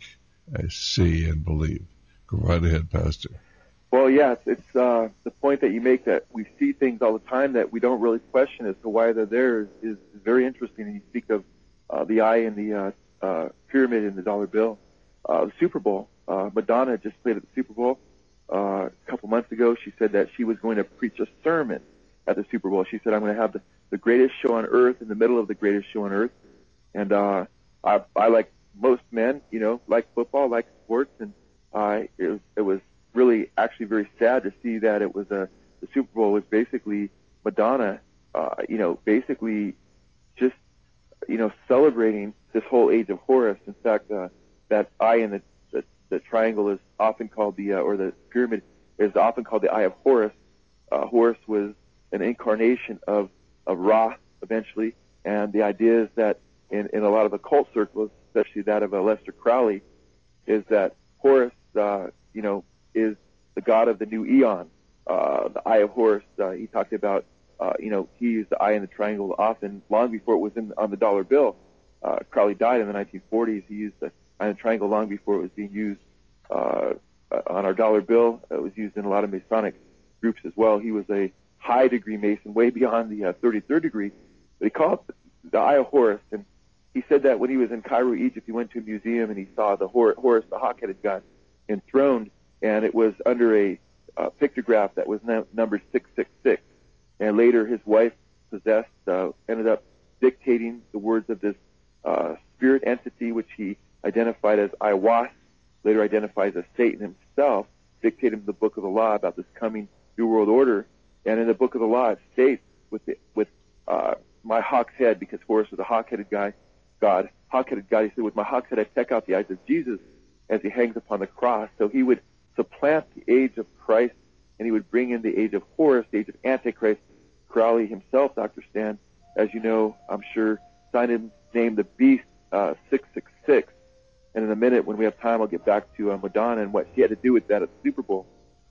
see, and believe. Go right ahead, Pastor. Well, yeah, it's, it's uh, the point that you make that we see things all the time that we don't really question as to why they're there is, is very interesting. And you speak of uh, the eye in the uh, uh, pyramid in the dollar bill. Uh, the Super Bowl, uh, Madonna just played at the Super Bowl uh, a couple months ago. She said that she was going to preach a sermon at the Super Bowl. She said, I'm going to have the, the greatest show on earth in the middle of the greatest show on earth. And uh, I, I, like most men, you know, like football, like sports, and uh, it was, it was really actually very sad to see that it was a the Super Bowl was basically Madonna, uh, you know, basically just you know celebrating this whole age of Horus. In fact, uh, that eye in the, the the triangle is often called the uh, or the pyramid is often called the Eye of Horus. Uh, Horus was an incarnation of of Ra eventually, and the idea is that in in a lot of occult circles, especially that of Aleister Crowley, is that Horus, uh, you know. is the god of the new eon, uh, the Eye of Horus. Uh, he talked about, uh, you know, he used the eye in the triangle often, long before it was in, on the dollar bill. Uh, Crowley died in the nineteen forties. He used the eye in the triangle long before it was being used uh, on our dollar bill. It was used in a lot of Masonic groups as well. He was a high degree Mason, way beyond the uh, thirty-third degree, but he called it the Eye of Horus. And he said that when he was in Cairo, Egypt, he went to a museum and he saw the Hor- Horus, the hawk-headed god, enthroned. And it was under a uh, pictograph that was no- number six six six. And later his wife, possessed, uh, ended up dictating the words of this uh, spirit entity, which he identified as Aiwass, later identifies as Satan himself, dictated the book of the law about this coming New World Order. And in the book of the law, it states with the, with uh, my hawk's head, because Horus was a hawk-headed guy, God, hawk-headed God, he said, with my hawk's head I peck out the eyes of Jesus as he hangs upon the cross. So he would supplant the age of Christ, and he would bring in the age of Horus, the age of Antichrist. Crowley himself, Doctor Stan, as you know, I'm sure, signed him, named the beast uh, six six six. And in a minute, when we have time, I'll get back to uh, Madonna and what she had to do with that at the Super Bowl.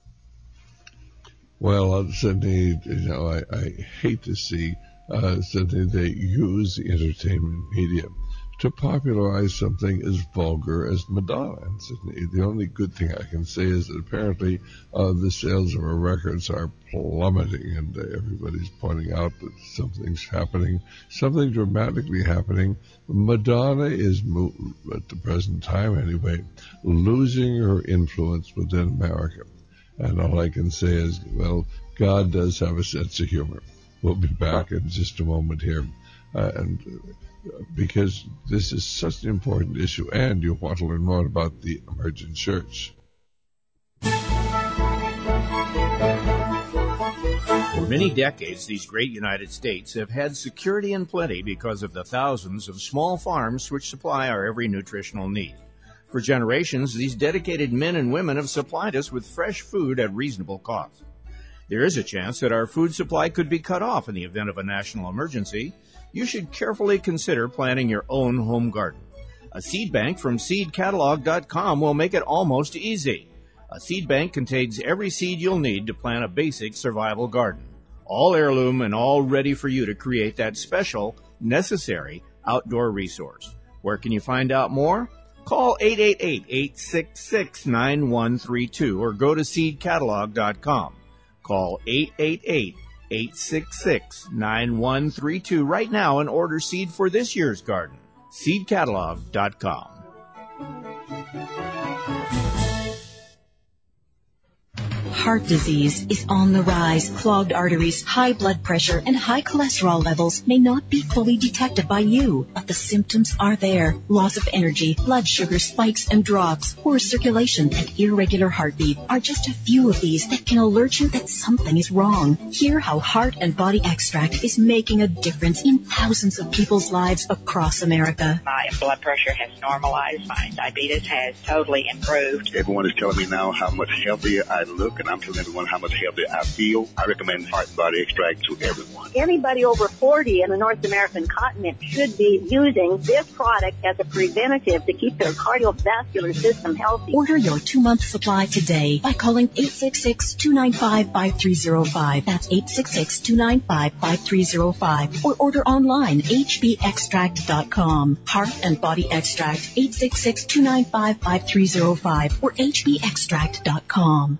Well, certainly, you know, I, I hate to see uh, certainly they use the entertainment media to popularize something as vulgar as Madonna. And certainly the only good thing I can say is that apparently uh, the sales of her records are plummeting, and uh, everybody's pointing out that something's happening, something dramatically happening. Madonna is, mo- at the present time anyway, losing her influence within America. And all I can say is, well, God does have a sense of humor. We'll be back in just a moment here. Uh, and uh, because this is such an important issue, and you want to learn more about the emergent church. For many decades, these great United States have had security and plenty because of the thousands of small farms which supply our every nutritional need. For generations, these dedicated men and women have supplied us with fresh food at reasonable cost. There is a chance that our food supply could be cut off in the event of a national emergency. You should carefully consider planting your own home garden. A seed bank from seed catalog dot com will make it almost easy. A seed bank contains every seed you'll need to plant a basic survival garden. All heirloom and all ready for you to create that special, necessary outdoor resource. Where can you find out more? Call eight eight eight, eight six six, nine one three two or go to seed catalog dot com. Call eight eight eight, eight six six, nine one three two right now and order seed for this year's garden. seed catalog dot com. Heart disease is on the rise. Clogged arteries, high blood pressure, and high cholesterol levels may not be fully detected by you, but the symptoms are there. Loss of energy, blood sugar spikes and drops, poor circulation, and irregular heartbeat are just a few of these that can alert you that something is wrong. Hear how Heart and Body Extract is making a difference in thousands of people's lives across America. My blood pressure has normalized. My diabetes has totally improved. Everyone is telling me now how much healthier I look, and I'm telling everyone how much healthier I feel. I recommend Heart and Body Extract to everyone. Anybody over forty in the North American continent should be using this product as a preventative to keep their cardiovascular system healthy. Order your two-month supply today by calling eight six six, two nine five, five three zero five. That's eight six six, two nine five, five three zero five. Or order online, h b extract dot com. Heart and Body Extract, eight six six, two nine five, five three zero five or h b extract dot com.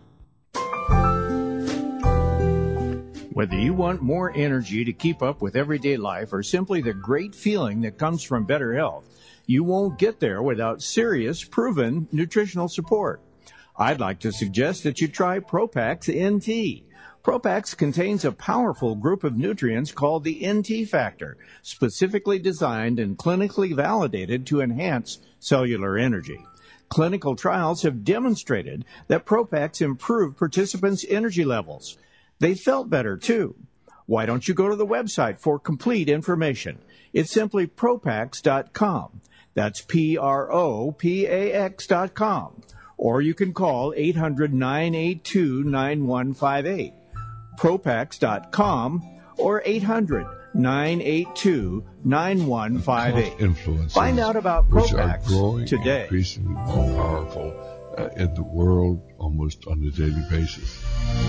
Whether you want more energy to keep up with everyday life or simply the great feeling that comes from better health, you won't get there without serious, proven nutritional support. I'd like to suggest that you try Propax N T. Propax contains a powerful group of nutrients called the N T factor, specifically designed and clinically validated to enhance cellular energy. Clinical trials have demonstrated that Propax improved participants' energy levels. They felt better, too. Why don't you go to the website for complete information? It's simply Propax dot com. That's P R O P A X dot com. Or you can call eight hundred, nine eight two, nine one five eight. Propax dot com or eight hundred, nine eight two, nine one five eight. Influences Find out about which are Propax growing today. Increasingly more powerful uh, in the world almost on a daily basis.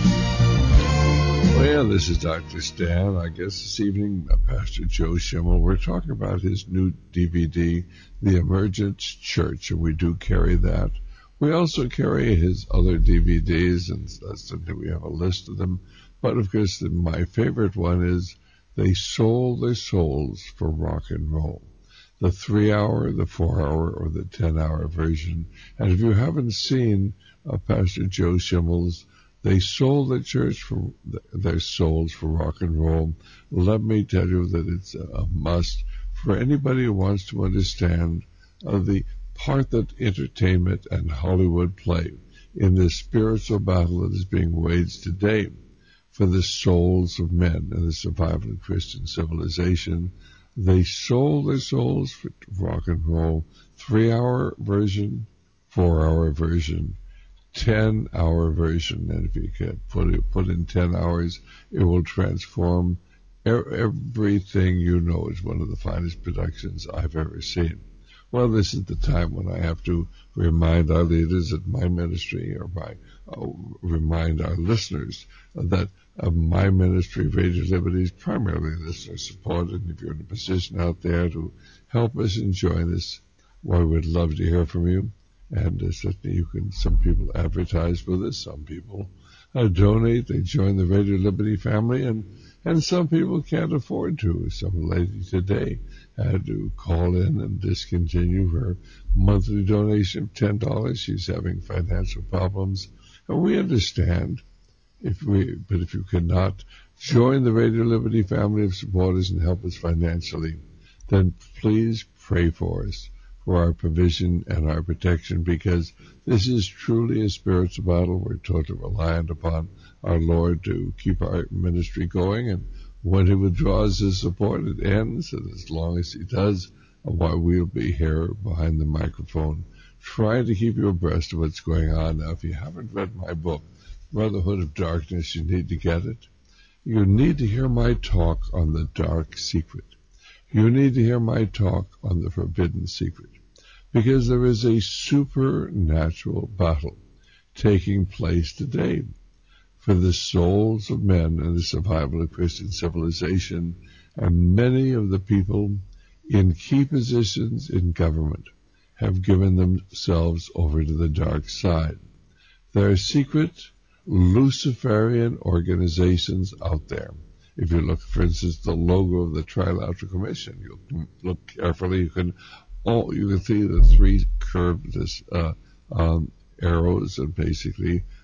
Well, this is Doctor Stan. I guess this evening, uh, Pastor Joe Schimmel, we're talking about his new D V D, The Emergence Church, and we do carry that. We also carry his other D V Ds, and that's, we have a list of them. But, of course, the, my favorite one is They Sold Their Souls for Rock and Roll, the three-hour, the four-hour, or the ten-hour version. And if you haven't seen uh, Pastor Joe Schimmel's They Sold the Church for Their Souls for Rock and Roll, let me tell you that it's a must for anybody who wants to understand uh, the part that entertainment and Hollywood play in the spiritual battle that is being waged today for the souls of men and the survival of Christian civilization. They sold their souls for rock and roll, three-hour version, four-hour version, ten-hour version, and if you can put it put in ten hours, it will transform everything you know. Is one of the finest productions I've ever seen. Well, this is the time when I have to remind our leaders at my ministry, or my, uh, remind our listeners uh, that uh, my ministry, Radio Liberty, is primarily listener-supported. And if you're in a position out there to help us and join us, well, we'd love to hear from you. And uh, certainly you can, some people advertise with us, some people uh, donate, they join the Radio Liberty family, and And some people can't afford to. Some lady today had to call in and discontinue her monthly donation of ten dollars. She's having financial problems. And we understand, if we, but if you cannot join the Radio Liberty family of supporters and help us financially, then please pray for us, for our provision and our protection, because this is truly a spiritual battle. We're totally reliant upon our Lord to keep our ministry going, and when He withdraws His support, it ends, and as long as He does, while we'll be here behind the microphone, trying to keep you abreast of what's going on. Now, if you haven't read my book, Brotherhood of Darkness, you need to get it. You need to hear my talk on the dark secret. You need to hear my talk on the forbidden secret, because there is a supernatural battle taking place today for the souls of men and the survival of Christian civilization, and many of the people in key positions in government have given themselves over to the dark side. There are secret Luciferian organizations out there. If you look, for instance, the logo of the Trilateral Commission, you look carefully, you can oh, you can see the three curved uh, um, arrows, and basically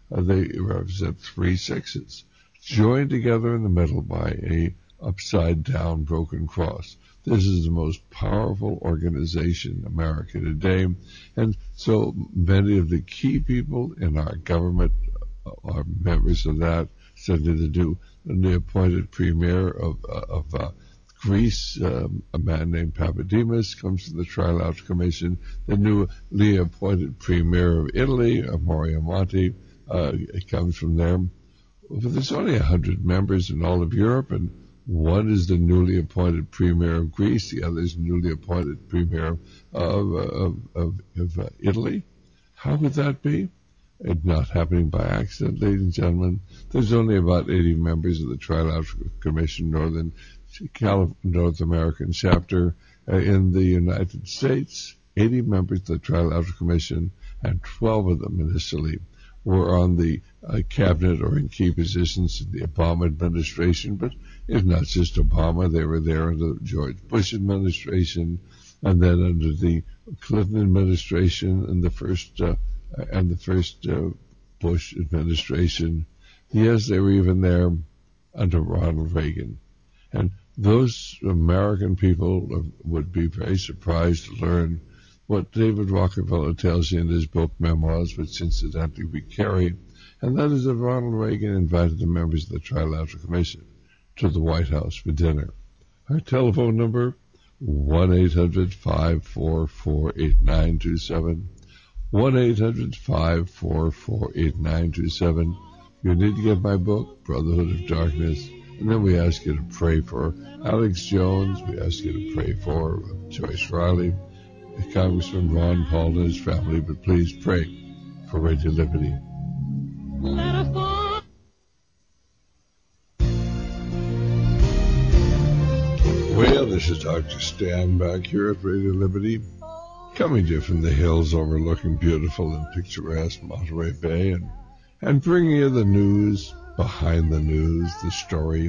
Uh, they represent three sixes, joined together in the middle by a upside-down broken cross. This is the most powerful organization in America today, and so many of the key people in our government are members of that, something to do. And the appointed premier of, uh, of uh, Greece, um, a man named Papademos, comes to the Trilateral Commission. The newly appointed premier of Italy, Mario Monti, uh, it comes from there. But there's only one hundred members in all of Europe, and one is the newly appointed premier of Greece, the other is the newly appointed premier of, of, of, of uh, Italy. How could that be? It's not happening by accident, ladies and gentlemen. There's only about eighty members of the Trilateral Commission, Northern Calif- North American chapter uh, in the United States. eighty members of the Trilateral Commission, and twelve of them initially were on the uh, cabinet or in key positions in the Obama administration. But it's not just Obama. They were there under the George Bush administration, and then under the Clinton administration and the first uh, and the first uh, Bush administration. Yes, they were even there under Ronald Reagan. And those American people would be very surprised to learn what David Rockefeller tells you in his book Memoirs, which incidentally we carry, and that is that Ronald Reagan invited the members of the Trilateral Commission to the White House for dinner. Our telephone number, one eight hundred, five four four, eight nine two seven, one eight hundred, five four four, eight nine two seven. You need to get my book, Brotherhood of Darkness, and then we ask you to pray for Alex Jones, we ask you to pray for Joyce Riley, Congressman Ron Paul and his family, but please pray for Radio Liberty. Well, this is Doctor Stan back here at Radio Liberty, coming to you from the hills overlooking beautiful and picturesque Monterey Bay, and, and bringing you the news behind the news, the story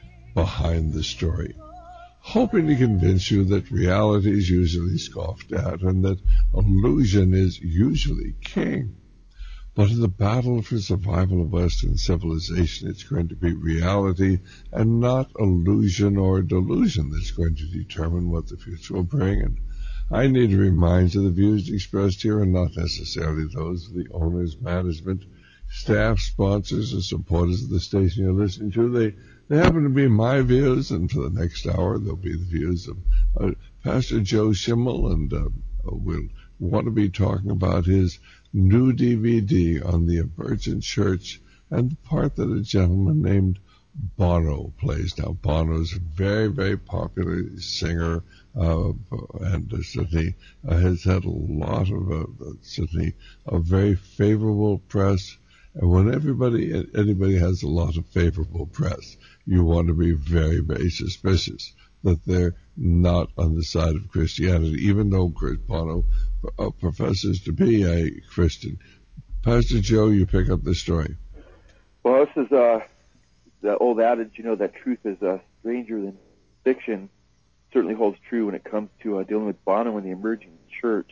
behind the story, hoping to convince you that reality is usually scoffed at and that illusion is usually king. But in the battle for survival of Western civilization, it's going to be reality and not illusion or delusion that's going to determine what the future will bring. And I need to remind you the views expressed here are not necessarily those of the owners, management, staff, sponsors, or supporters of the station you're listening to. They They happen to be my views, and for the next hour, they'll be the views of uh, Pastor Joe Schimmel, and uh, we'll want to be talking about his new D V D on the Emergent Church and the part that a gentleman named Bono plays. Now, Bono's a very, very popular singer, uh, and uh, certainly uh, has had a lot of, uh, certainly, a very favorable press. And when everybody, anybody has a lot of favorable press, you want to be very, very suspicious that they're not on the side of Christianity, even though Chris Bono uh, professes to be a Christian. Pastor Joe, you pick up the story. Well, this is uh, the old adage, you know, that truth is uh, stranger than fiction. Certainly holds true when it comes to uh, dealing with Bono and the emerging church.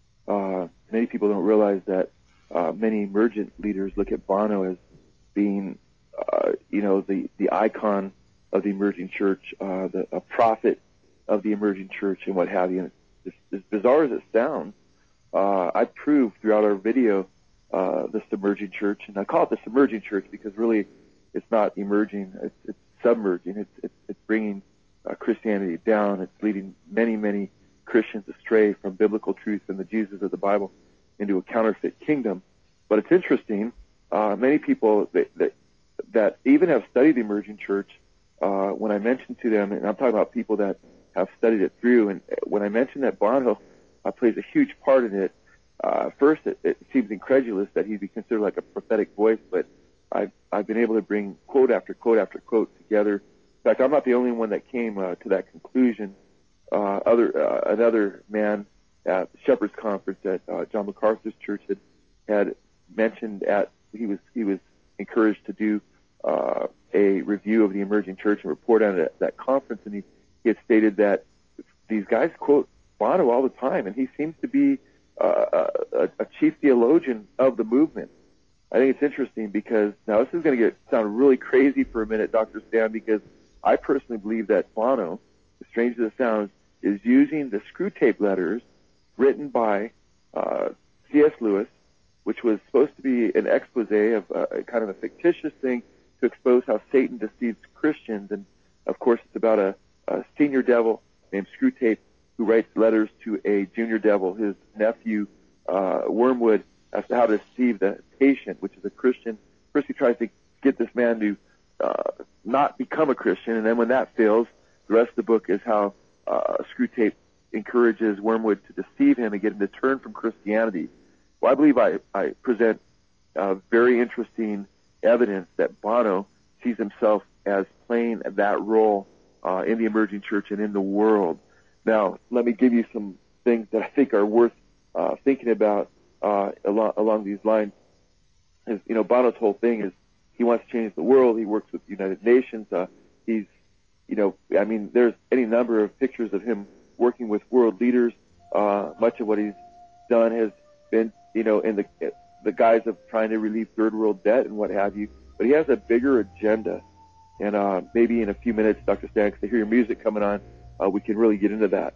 Uh, many people don't realize that uh, many emergent leaders look at Bono as being, uh, you know, the, the icon of the emerging church, uh, the, a prophet of the emerging church and what have you. And it's, as bizarre as it sounds, uh, I proved throughout our video uh, the submerging church, and I call it the submerging church because really it's not emerging, it's, it's submerging, it's, it's, it's bringing uh, Christianity down, it's leading many, many Christians astray from biblical truth and the Jesus of the Bible into a counterfeit kingdom. But it's interesting, uh, many people that, that, that even have studied the emerging church, uh, when I mention to them, and I'm talking about people that have studied it through, and when I mention that Bono uh, plays a huge part in it, uh, first it, it seems incredulous that he'd be considered like a prophetic voice, but I've, I've been able to bring quote after quote after quote together. In fact, I'm not the only one that came uh, to that conclusion. Uh, other uh, another man at the Shepherd's Conference at uh, John MacArthur's church had, had mentioned at he was he was encouraged to do uh, a review of the emerging church and report on it at that conference, and he, he had stated that these guys quote Bono all the time, and he seems to be uh, a, a chief theologian of the movement. I think it's interesting because now this is going to get sound really crazy for a minute, Doctor Stan, because I personally believe that Bono, as strange as it sounds, is using the Screw Tape letters written by uh, C S Lewis, which was supposed to be an expose of uh, kind of a fictitious thing to expose how Satan deceives Christians. And, of course, it's about a, a senior devil named Screw Tape who writes letters to a junior devil, his nephew, uh, Wormwood, as to how to deceive the patient, which is a Christian. First he tries to get this man to uh, not become a Christian, and then when that fails, the rest of the book is how uh, Screw Tape encourages Wormwood to deceive him and get him to turn from Christianity. Well, I believe I, I present uh, very interesting evidence that Bono sees himself as playing that role uh, in the emerging church and in the world. Now, let me give you some things that I think are worth uh, thinking about uh, along, along these lines. Is, you know, Bono's whole thing is he wants to change the world. He works with the United Nations. Uh, he's, you know, I mean, there's any number of pictures of him working with world leaders. Uh, much of what he's done has been, you know, in the the guise of trying to relieve third world debt and what have you. But he has a bigger agenda. And uh, maybe in a few minutes, Doctor Stan, because I hear your music coming on, uh, we can really get into that.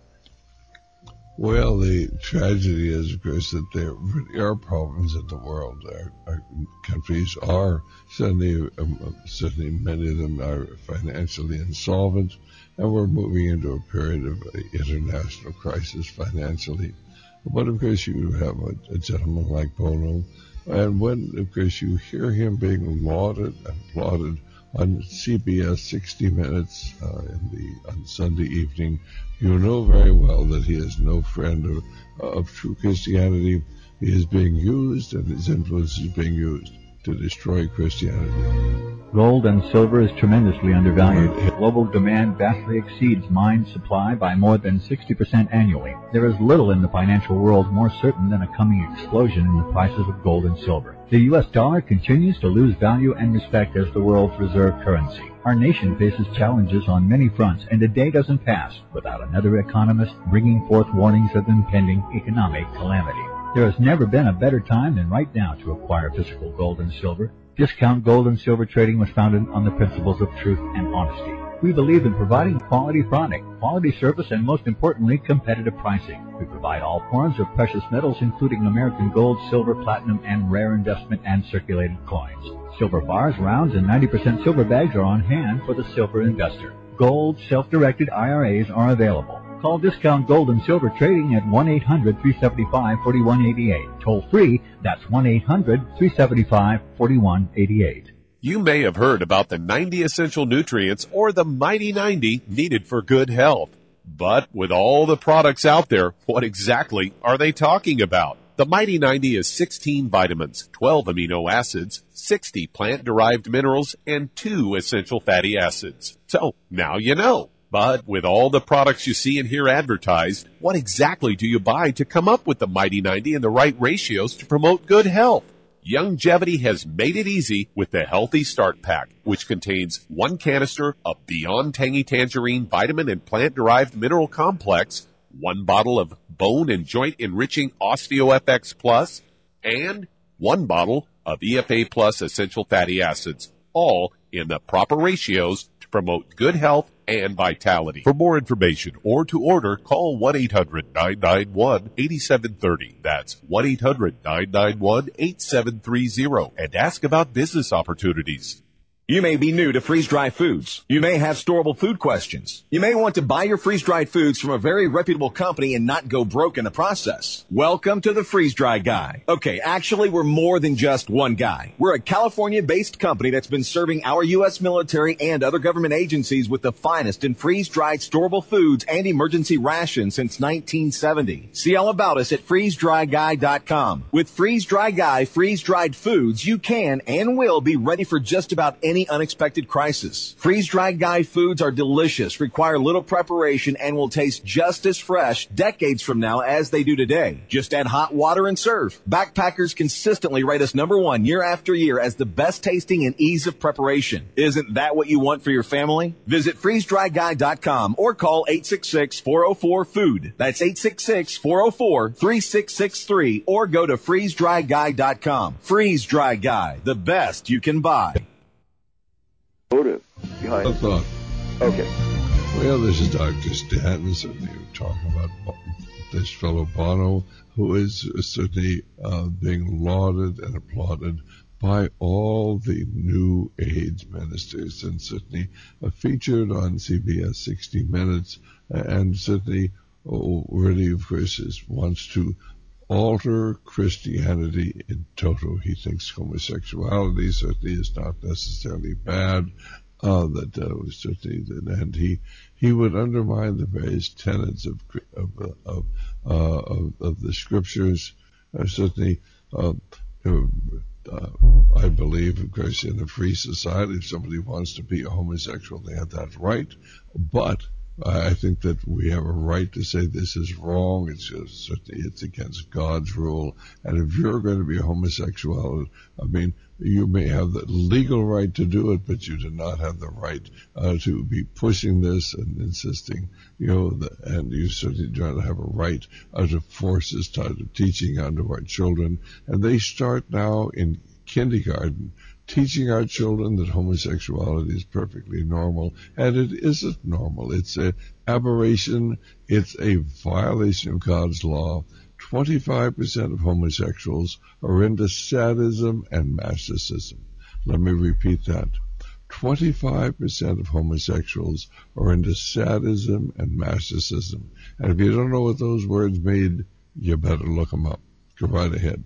Well, the tragedy is, of course, that there really are problems in the world. Our, our countries are suddenly, um, certainly many of them are financially insolvent, and we're moving into a period of uh, international crisis financially. But, of course, you have a, a gentleman like Bono, and when, of course, you hear him being lauded and applauded on C B S sixty minutes uh, in the on Sunday evening, you know very well that he is no friend of, of true Christianity. He is being used, and his influence is being used to destroy Christianity. Gold and silver is tremendously undervalued. Global demand vastly exceeds mine supply by more than sixty percent annually. There is little in the financial world more certain than a coming explosion in the prices of gold and silver. The U S dollar continues to lose value and respect as the world's reserve currency. Our nation faces challenges on many fronts, and a day doesn't pass without another economist bringing forth warnings of impending economic calamity. There has never been a better time than right now to acquire physical gold and silver. Discount Gold and Silver Trading was founded on the principles of truth and honesty. We believe in providing quality product, quality service, and most importantly, competitive pricing. We provide all forms of precious metals, including American gold, silver, platinum, and rare investment and circulated coins. Silver bars, rounds, and ninety percent silver bags are on hand for the silver investor. Gold, self-directed I R As are available. Call Discount Gold and Silver Trading at one eight hundred, three seven five, four one eight eight. Toll free, that's one eight hundred, three seven five, four one eight eight. You may have heard about the ninety essential nutrients or the Mighty ninety needed for good health. But with all the products out there, what exactly are they talking about? The Mighty ninety is sixteen vitamins, twelve amino acids, sixty plant-derived minerals, and two essential fatty acids. So, now you know. But with all the products you see and hear advertised, what exactly do you buy to come up with the Mighty ninety and the right ratios to promote good health? Youngevity has made it easy with the Healthy Start Pack, which contains one canister of Beyond Tangy Tangerine vitamin and plant-derived mineral complex, one bottle of Bone and Joint Enriching OsteoFX Plus, and one bottle of E F A Plus Essential Fatty Acids, all in the proper ratios to promote good health and vitality. For more information or to order, call one eight hundred, nine nine one, eight seven three zero. That's one eight hundred, nine nine one, eight seven three zero. And ask about business opportunities. You may be new to freeze-dried foods. You may have storable food questions. You may want to buy your freeze-dried foods from a very reputable company and not go broke in the process. Welcome to the Freeze-Dry Guy. Okay, actually, we're more than just one guy. We're a California-based company that's been serving our U S military and other government agencies with the finest in freeze-dried storable foods and emergency rations since nineteen seventy. See all about us at freeze dry guy dot com. With Freeze-Dry Guy freeze-dried foods, you can and will be ready for just about any any unexpected crisis. Freeze-dried Guy foods are delicious, require little preparation, and will taste just as fresh decades from now as they do today. Just add hot water and serve. Backpackers consistently rate us number one year after year as the best tasting and ease of preparation. Isn't that what you want for your family? Visit freeze dry guy dot com or call eight six six, four oh four, food. That's eight six six, four oh four, three six six three or go to freeze dry guy dot com. Freeze Dry Guy, the best you can buy. Motive behind a thought. Okay. Well, this is Doctor Stanton. Certainly, we're talking about this fellow Bono, who is certainly uh, being lauded and applauded by all the new AIDS ministers, and certainly uh, featured on C B S sixty minutes, and certainly oh, really, of course, is, wants to alter Christianity in toto. He thinks homosexuality certainly is not necessarily bad, uh, that uh, certainly, and he he would undermine the various tenets of of of, uh, of, of the scriptures. Uh, certainly, uh, uh, I believe, of course, in a free society, if somebody wants to be a homosexual, they have that right. But I think that we have a right to say this is wrong. It's just, certainly it's against God's rule. And if you're going to be a homosexual, I mean, you may have the legal right to do it, but you do not have the right uh, to be pushing this and insisting, you know, the, and you certainly do not have a right uh, to force this type of teaching onto our children. And they start now in kindergarten, teaching our children that homosexuality is perfectly normal, and it isn't normal. It's an aberration. It's a violation of God's law. twenty-five percent of homosexuals are into sadism and masochism. Let me repeat that. twenty-five percent of homosexuals are into sadism and masochism. And if you don't know what those words mean, you better look them up. Go right ahead.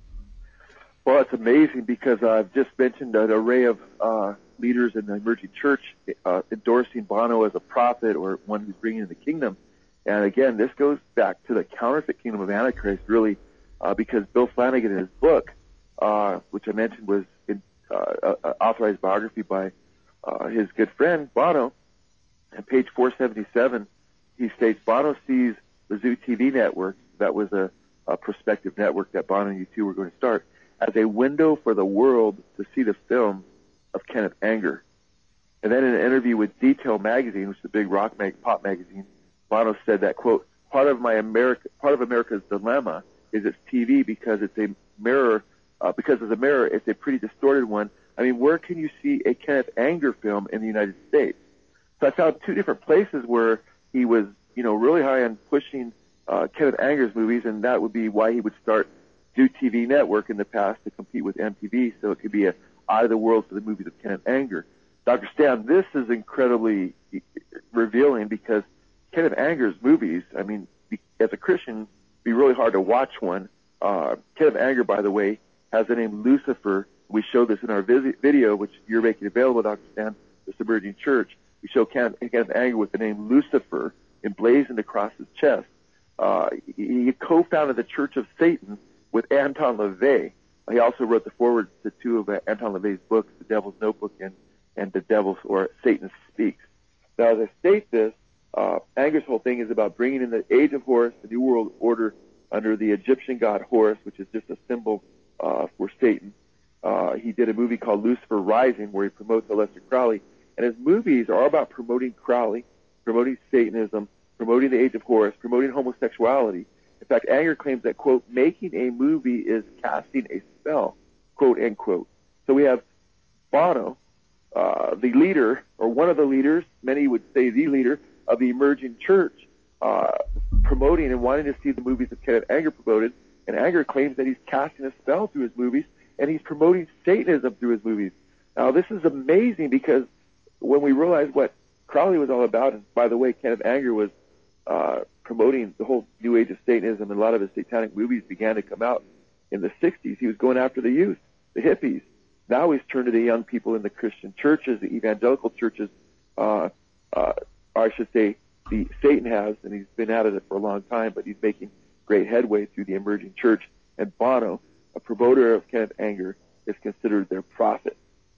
Well, it's amazing because I've just mentioned an array of uh, leaders in the emerging church uh, endorsing Bono as a prophet or one who's bringing in the kingdom. And again, this goes back to the counterfeit kingdom of Antichrist, really, uh, because Bill Flanagan in his book, uh, which I mentioned was in, uh, uh, authorized biography by uh, his good friend Bono, on page four seventy-seven, he states, Bono sees the Zoo T V network, that was a, a prospective network that Bono and U two were going to start, as a window for the world to see the film of Kenneth Anger. And then in an interview with Detail magazine, which is a big rock mag- pop magazine, Bono said that, quote, part of my America, part of America's dilemma is its T V because it's a mirror, uh, because it's a mirror, it's a pretty distorted one. I mean, where can you see a Kenneth Anger film in the United States? So I found two different places where he was, you know, really high on pushing uh, Kenneth Anger's movies, and that would be why he would start Do T V Network in the past to compete with M T V, so it could be a eye of the world for the movies of Kenneth Anger. Doctor Stan, this is incredibly revealing because Kenneth Anger's movies, I mean, as a Christian, it'd be really hard to watch one. Uh, Kenneth Anger, by the way, has the name Lucifer. We show this in our vis- video, which you're making available, Doctor Stan, the Submerging Church. We show Kenneth, Kenneth Anger with the name Lucifer emblazoned across his chest. Uh, he co-founded the Church of Satan with Anton LaVey. He also wrote the foreword to two of Anton LaVey's books, The Devil's Notebook and, and The Devil's, or Satan Speaks. Now, as I state this, uh, Anger's whole thing is about bringing in the age of Horus, the New World Order, under the Egyptian god Horus, which is just a symbol uh, for Satan. Uh, he did a movie called Lucifer Rising, where he promotes Aleister Crowley. And his movies are all about promoting Crowley, promoting Satanism, promoting the age of Horus, promoting homosexuality. In fact, Anger claims that, quote, making a movie is casting a spell, quote, end quote. So we have Bono, uh, the leader, or one of the leaders, many would say the leader, of the emerging church, uh, promoting and wanting to see the movies of Kenneth Anger promoted. And Anger claims that he's casting a spell through his movies, and he's promoting Satanism through his movies. Now, this is amazing because when we realize what Crowley was all about, and by the way, Kenneth Anger was uh, promoting the whole new age of Satanism, and a lot of his satanic movies began to come out in the sixties. He was going after the youth, the hippies. Now he's turned to the young people in the Christian churches, the evangelical churches, uh, uh, or I should say the Satan has, and he's been at it for a long time, but he's making great headway through the emerging church. And Bono, a promoter of Kenneth Anger, is considered their prophet.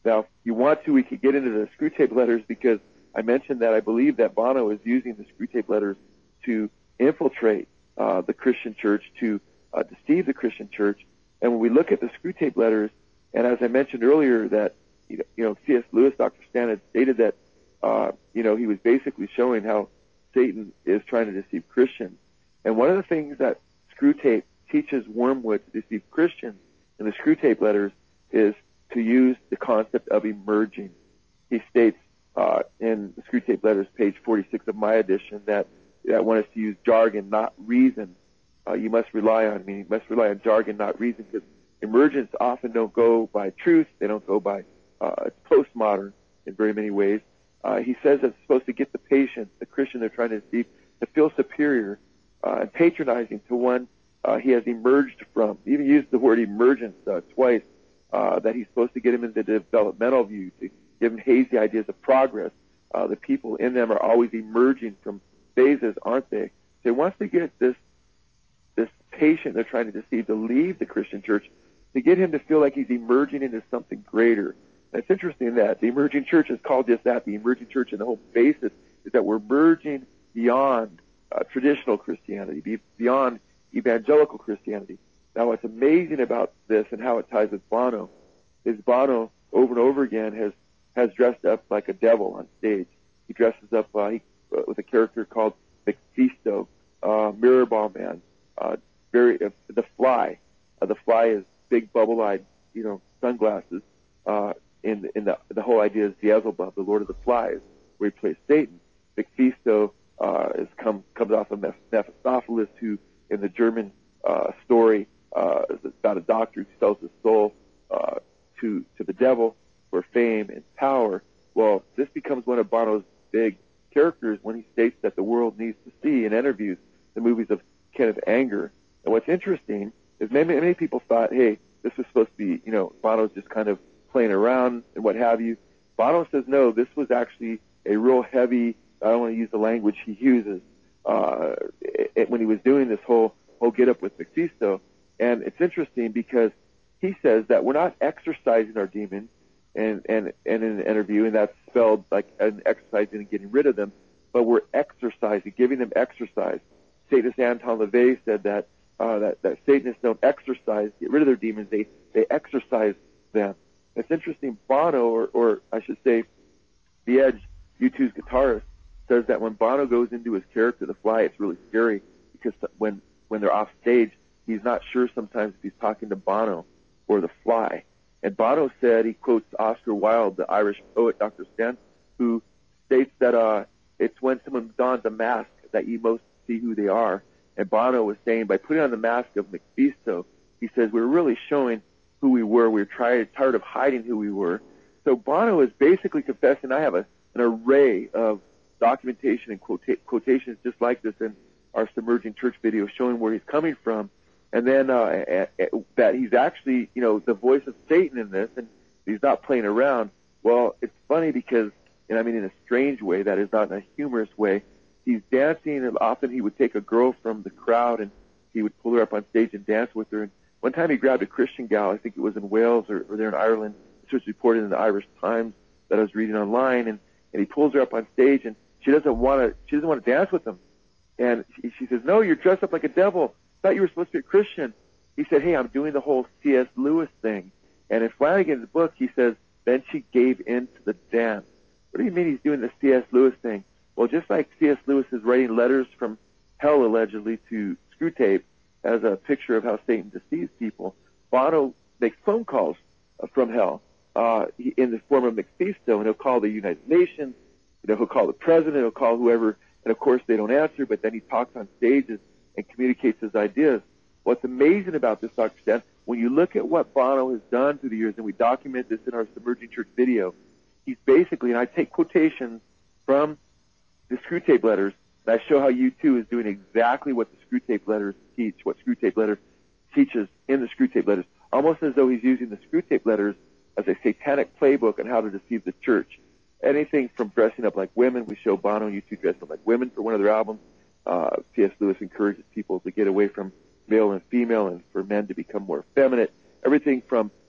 Now, if you want to, we could get into the Screwtape Letters, because I mentioned that I believe that Bono is using the Screwtape Letters to infiltrate uh, the Christian church, to uh, deceive the Christian church. And when we look at the Screwtape Letters, and as I mentioned earlier, that you know, C S Lewis, Doctor Stan, had stated that uh, you know he was basically showing how Satan is trying to deceive Christians. And one of the things that Screwtape teaches Wormwood to deceive Christians in the Screwtape Letters is to use the concept of emerging. He states uh, in the Screwtape Letters, page forty-six of my edition, that I want us to use jargon, not reason. Uh, you must rely on, I mean, you must rely on jargon, not reason, because emergents often don't go by truth. They don't go by, uh, it's postmodern in very many ways. Uh, he says it's supposed to get the patient, the Christian they're trying to deceive, to feel superior uh, and patronizing to one uh, he has emerged from. He even used the word emergence uh, twice, uh, that he's supposed to get him into the developmental view, to give him hazy ideas of progress. Uh, the people in them are always emerging from phases, aren't they? So he wants to get this this patient they're trying to deceive to leave the Christian church, to get him to feel like he's emerging into something greater. And it's interesting that the emerging church is called just that, the emerging church, and the whole basis is that we're merging beyond uh, traditional Christianity, be, beyond evangelical Christianity. Now, what's amazing about this and how it ties with Bono is Bono, over and over again, has, has dressed up like a devil on stage. He dresses up uh, he, uh, with a character called Mephisto, uh, Mirror Ball Man, uh, very uh, the Fly. Uh, the Fly is big bubble-eyed, you know, sunglasses. Uh, in in the the whole idea is Beelzebub, the Lord of the Flies, where he plays Satan. Mephisto uh, is come comes off of Mephistopheles, who in the German uh, story uh, is about a doctor who sells his soul uh, to to the devil for fame and power. Well, this becomes one of Bono's big characters when he states that the world needs to see in interviews the movies of Kenneth Anger. And what's interesting is many, many people thought, hey, this was supposed to be, you know, Bono's just kind of playing around and what have you. Bono says, no, this was actually a real heavy, I don't want to use the language he uses, uh, it, it, when he was doing this whole, whole get-up with Mephisto. And it's interesting because he says that we're not exercising our demons, and, and, and in an interview, and that's spelled like an exercising and getting rid of them, but we're exercising, giving them exercise. Satanist Anton LaVey said that, uh, that, that Satanists don't exercise, get rid of their demons, they, they exercise them. It's interesting, Bono, or, or I should say, The Edge, U two's guitarist, says that when Bono goes into his character, The Fly, it's really scary because when, when they're off stage, he's not sure sometimes if he's talking to Bono or The Fly. And Bono said, he quotes Oscar Wilde, the Irish poet, Doctor Stan, who states that uh, it's when someone dons a mask that you most see who they are. And Bono was saying, by putting on the mask of Mephisto, he says, we're really showing who we were. We were tired, tired of hiding who we were. So Bono is basically confessing. I have a, an array of documentation and quota- quotations just like this in our Submerging Church video showing where he's coming from. And then uh, that he's actually, you know, the voice of Satan in this, and he's not playing around. Well, it's funny because, and I mean in a strange way, that is not in a humorous way, he's dancing, and often he would take a girl from the crowd and he would pull her up on stage and dance with her. And one time he grabbed a Christian gal, I think it was in Wales or, or there in Ireland. This was reported in the Irish Times that I was reading online, and, and he pulls her up on stage, and she doesn't want to, she doesn't want to dance with him. And she, she says, no, you're dressed up like a devil. I thought you were supposed to be a Christian. He said, hey, I'm doing the whole C S Lewis thing. And in Flanagan's book, he says, then she gave in to the dance. What do you mean he's doing the C S Lewis thing? Well, just like C S Lewis is writing letters from hell, allegedly, to Screwtape as a picture of how Satan deceives people, Bono makes phone calls from hell uh, in the form of Mephisto, and he'll call the United Nations, you know, he'll call the president, he'll call whoever, and of course they don't answer, but then he talks on stages and communicates his ideas. What's amazing about this, Doctor Stan, when you look at what Bono has done through the years, and we document this in our Submerging Church video, he's basically, and I take quotations from the Screwtape Letters, and I show how U two is doing exactly what the Screwtape Letters teach, what Screwtape Letters teaches in the Screwtape Letters, almost as though he's using the Screwtape Letters as a satanic playbook on how to deceive the church. Anything from dressing up like women, we show Bono and U two dressing up like women for one of their albums. Uh, C S Lewis encourages people to get away from male and female and for men to become more effeminate. Everything from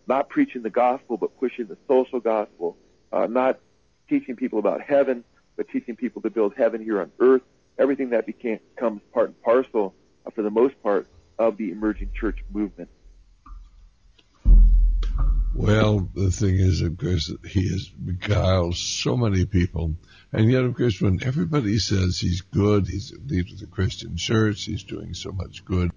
not preaching the gospel, but pushing the social gospel, uh, not teaching people about heaven, but teaching people to build heaven here on earth. Everything that became, becomes part and parcel, uh, for the most part, of the emerging church movement. Well, the thing is, of course, he has beguiled so many people. And yet, of course, when everybody says he's good, he's a leader of the Christian church, he's doing so much good.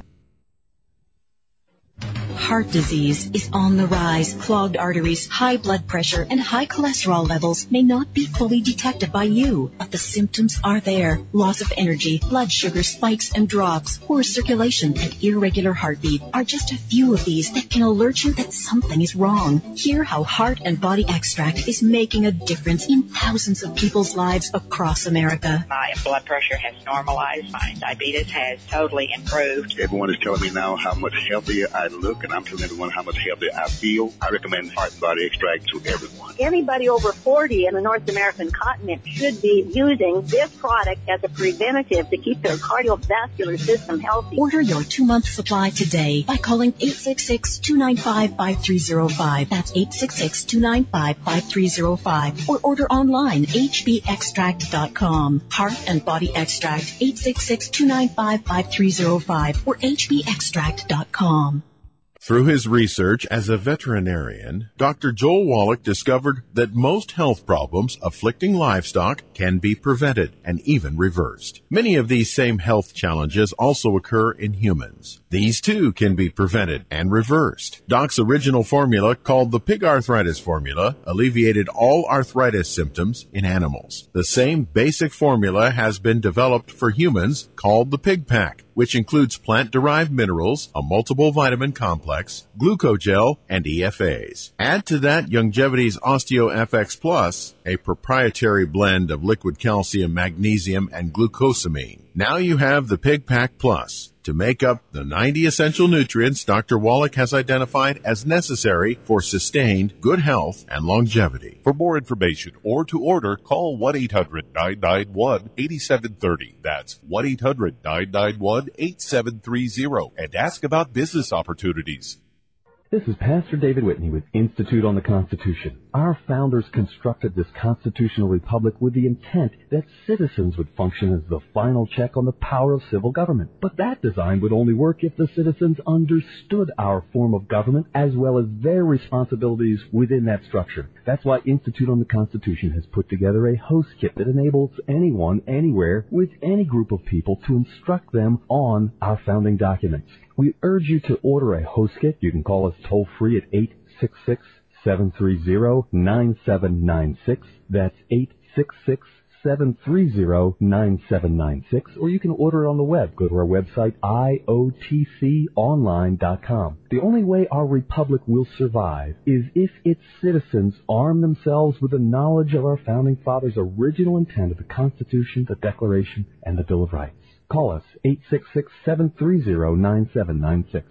Heart disease is on the rise. Clogged arteries, high blood pressure, and high cholesterol levels may not be fully detected by you, but the symptoms are there. Loss of energy, blood sugar spikes and drops, poor circulation, and irregular heartbeat are just a few of these that can alert you that something is wrong. Hear how Heart and Body Extract is making a difference in thousands of people's lives across America. My blood pressure has normalized. My diabetes has totally improved. Everyone is telling me now how much healthier I look, and I'm telling everyone how much healthier I feel. I recommend Heart and Body Extract to everyone. Anybody over forty in the North American continent should be using this product as a preventative to keep their cardiovascular system healthy. Order your two-month supply today by calling eight six six, two nine five, five three zero five. That's eight six six, two nine five, five three zero five. Or order online, h b extract dot com. Heart and Body Extract, eight six six, two nine five, five three zero five or h b extract dot com. Through his research as a veterinarian, Doctor Joel Wallach discovered that most health problems afflicting livestock can be prevented and even reversed. Many of these same health challenges also occur in humans. These too can be prevented and reversed. Doc's original formula, called the pig arthritis formula, alleviated all arthritis symptoms in animals. The same basic formula has been developed for humans, called the Pig Pack, which includes plant-derived minerals, a multiple vitamin complex, glucogel, and E F As. Add to that Youngevity's OsteoFX Plus, a proprietary blend of liquid calcium, magnesium, and glucosamine. Now you have the Pig Pack Plus to make up the ninety essential nutrients Doctor Wallach has identified as necessary for sustained good health and longevity. For more information or to order, call one eight hundred, nine nine one, eight seven three zero. That's one eight hundred, nine nine one, eight seven three zero and ask about business opportunities. This is Pastor David Whitney with Institute on the Constitution. Our founders constructed this constitutional republic with the intent that citizens would function as the final check on the power of civil government. But that design would only work if the citizens understood our form of government as well as their responsibilities within that structure. That's why Institute on the Constitution has put together a host kit that enables anyone, anywhere, with any group of people to instruct them on our founding documents. We urge you to order a host kit. You can call us toll-free at eight six six, seven three zero, nine seven nine six. That's eight six six, seven three zero, nine seven nine six. Or you can order it on the web. Go to our website, I O T C online dot com. The only way our republic will survive is if its citizens arm themselves with the knowledge of our founding fathers' original intent of the Constitution, the Declaration, and the Bill of Rights. Call us, eight six six, seven three zero, nine seven nine six.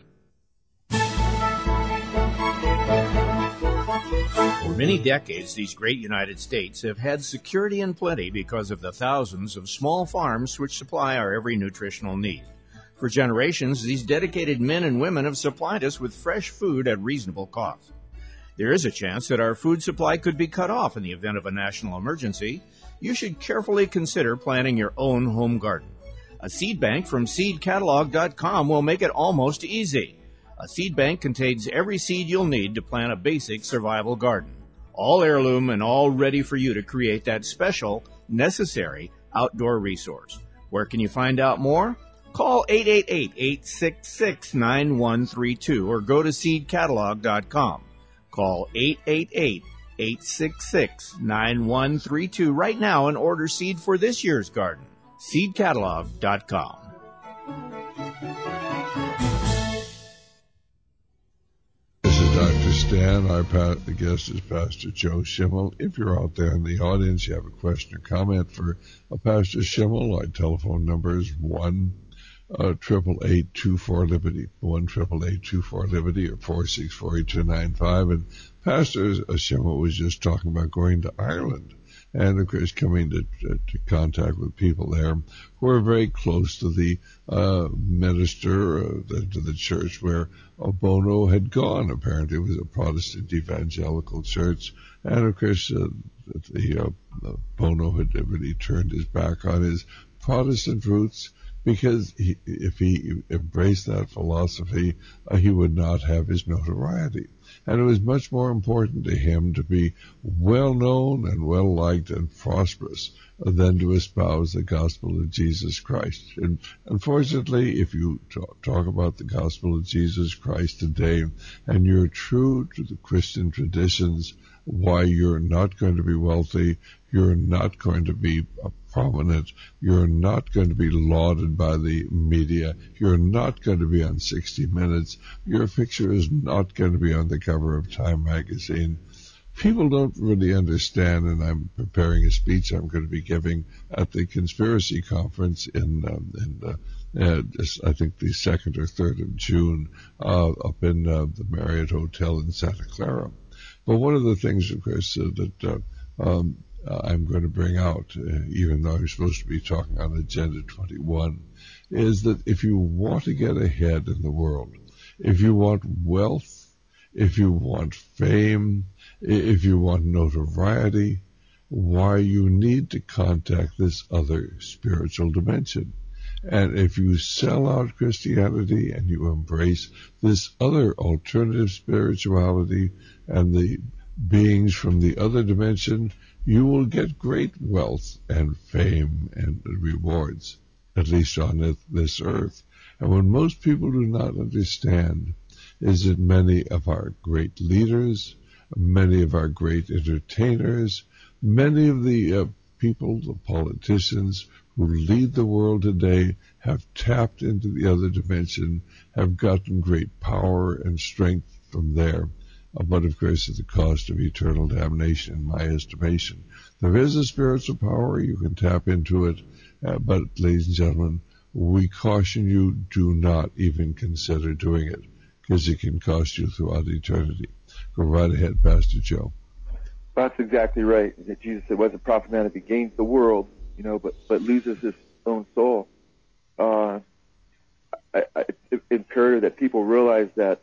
For many decades, these great United States have had security and plenty because of the thousands of small farms which supply our every nutritional need. For generations, these dedicated men and women have supplied us with fresh food at reasonable cost. There is a chance that our food supply could be cut off in the event of a national emergency. You should carefully consider planting your own home garden. A seed bank from seed catalog dot com will make it almost easy. A seed bank contains every seed you'll need to plant a basic survival garden. All heirloom and all ready for you to create that special, necessary outdoor resource. Where can you find out more? Call eight eight eight, eight six six, nine one three two or go to seed catalog dot com. Call eight eight eight, eight six six, nine one three two right now and order seed for this year's garden. seed catalog dot com. This is Doctor Stan. Our pa- the guest is Pastor Joe Schimmel. If you're out there in the audience, you have a question or comment for uh, Pastor Schimmel, our telephone number is one triple eight two four Liberty, one triple eight two four Liberty, or four six four eight two nine five. And Pastor Schimmel was just talking about going to Ireland and of course coming to, to, to contact with people there who are very close to the uh, minister, uh, the, to the church where Bono had gone. Apparently it was a Protestant evangelical church, and of course uh, the uh, Bono had really turned his back on his Protestant roots, because he, if he embraced that philosophy, uh, he would not have his notoriety. And it was much more important to him to be well-known and well-liked and prosperous than to espouse the gospel of Jesus Christ. And unfortunately, if you talk, talk about the gospel of Jesus Christ today, and you're true to the Christian traditions, why you're not going to be wealthy, you're not going to be prominent, you're not going to be lauded by the media, you're not going to be on sixty minutes, your picture is not going to be on the cover of Time magazine. People don't really understand, and I'm preparing a speech I'm going to be giving at the Conspiracy Conference in, um, in uh, uh, just, I think the second or third of June, uh, up in uh, the Marriott Hotel in Santa Clara. But one of the things, of course, uh, that uh, um, uh, I'm going to bring out, uh, even though I'm supposed to be talking on Agenda twenty-one, is that if you want to get ahead in the world, if you want wealth, if you want fame, if you want notoriety, why you need to contact this other spiritual dimension. And if you sell out Christianity and you embrace this other alternative spirituality and the beings from the other dimension, you will get great wealth and fame and rewards, at least on this earth. And what most people do not understand is that many of our great leaders, many of our great entertainers, many of the uh, people, the politicians who lead the world today have tapped into the other dimension, have gotten great power and strength from there, uh, but of course at the cost of eternal damnation in my estimation. There is a spiritual power, you can tap into it, uh, but ladies and gentlemen, we caution you, do not even consider doing it, because it can cost you throughout eternity. Go right ahead, Pastor Joe. That's exactly right. That Jesus said, "Was a prophet man if he gains the world, you know, but but loses his own soul." Uh, I, I, it's imperative that people realize that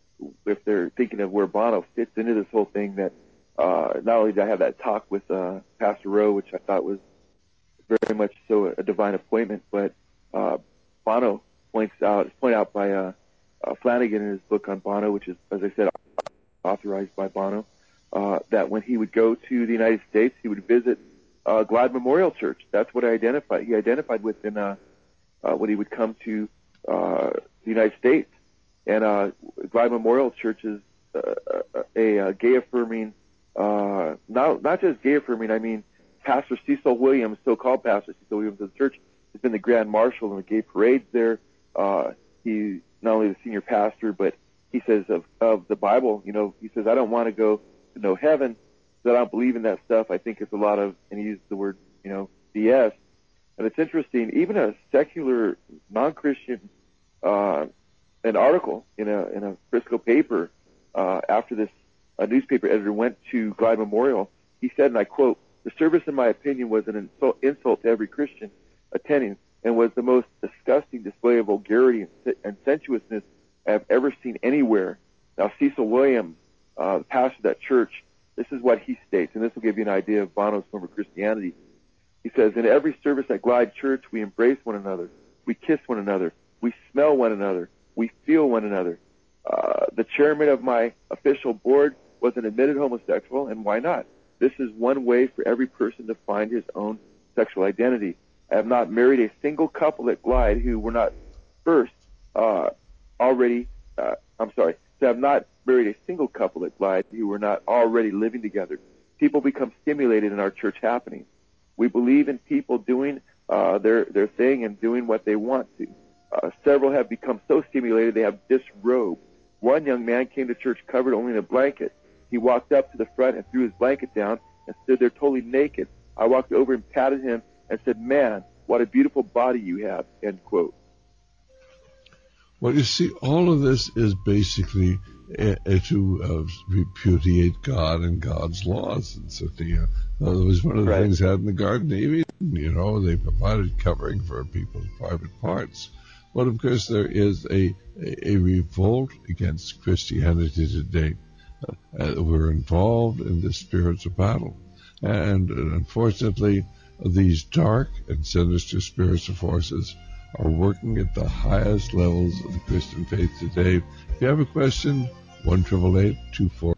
if they're thinking of where Bono fits into this whole thing, that uh, not only did I have that talk with uh, Pastor Rowe, which I thought was very much so a divine appointment, but uh, Bono points out, it's pointed out by uh, uh, Flanagan in his book on Bono, which is, as I said, authorized by Bono. Uh, that when he would go to the United States, he would visit uh, Glide Memorial Church. That's what I identified. He identified with in uh, uh, when he would come to uh, the United States. And uh, Glide Memorial Church is uh, a, a gay-affirming, uh, not not just gay-affirming. I mean, Pastor Cecil Williams, so-called Pastor Cecil Williams of the church, has been the Grand Marshal in the gay parades there. Uh, he's not only the senior pastor, but he says of, of the Bible, you know, he says, I don't want to go to no heaven, that I don't believe in that stuff. I think it's a lot of, and he used the word, you know, B S. And it's interesting, even a secular, non-Christian, uh, an article in a, in a Frisco paper, uh, after this, a newspaper editor went to Glide Memorial, he said, and I quote, "The service, in my opinion, was an insult, insult to every Christian attending and was the most disgusting display of vulgarity and, and sensuousness I have ever seen anywhere." Now, Cecil Williams, uh, the pastor of that church, this is what he states, and this will give you an idea of Bono's form of Christianity. He says, "In every service at Glide Church, we embrace one another, we kiss one another, we smell one another, we feel one another. Uh, the chairman of my official board was an admitted homosexual, and why not? This is one way for every person to find his own sexual identity. I have not married a single couple at Glide who were not first uh, already, uh, I'm sorry, I have not married a single couple at Glide who were not already living together. People become stimulated in our church happenings. We believe in people doing uh, their, their thing and doing what they want to. Uh, several have become so stimulated they have disrobed. One young man came to church covered only in a blanket. He walked up to the front and threw his blanket down and stood there totally naked. I walked over and patted him and said, 'Man, what a beautiful body you have,' end quote." Well, you see, all of this is basically uh, to uh, repudiate God and God's laws. And so the, uh, that was one of the Right. things they had in the Garden of Eden. You know, they provided covering for people's private parts. But of course, there is a, a, a revolt against Christianity today. Uh, uh, we're involved in this spiritual battle. And uh, unfortunately, these dark and sinister spiritual forces are working at the highest levels of the Christian faith today. If you have a question, one eight eight eight, two four.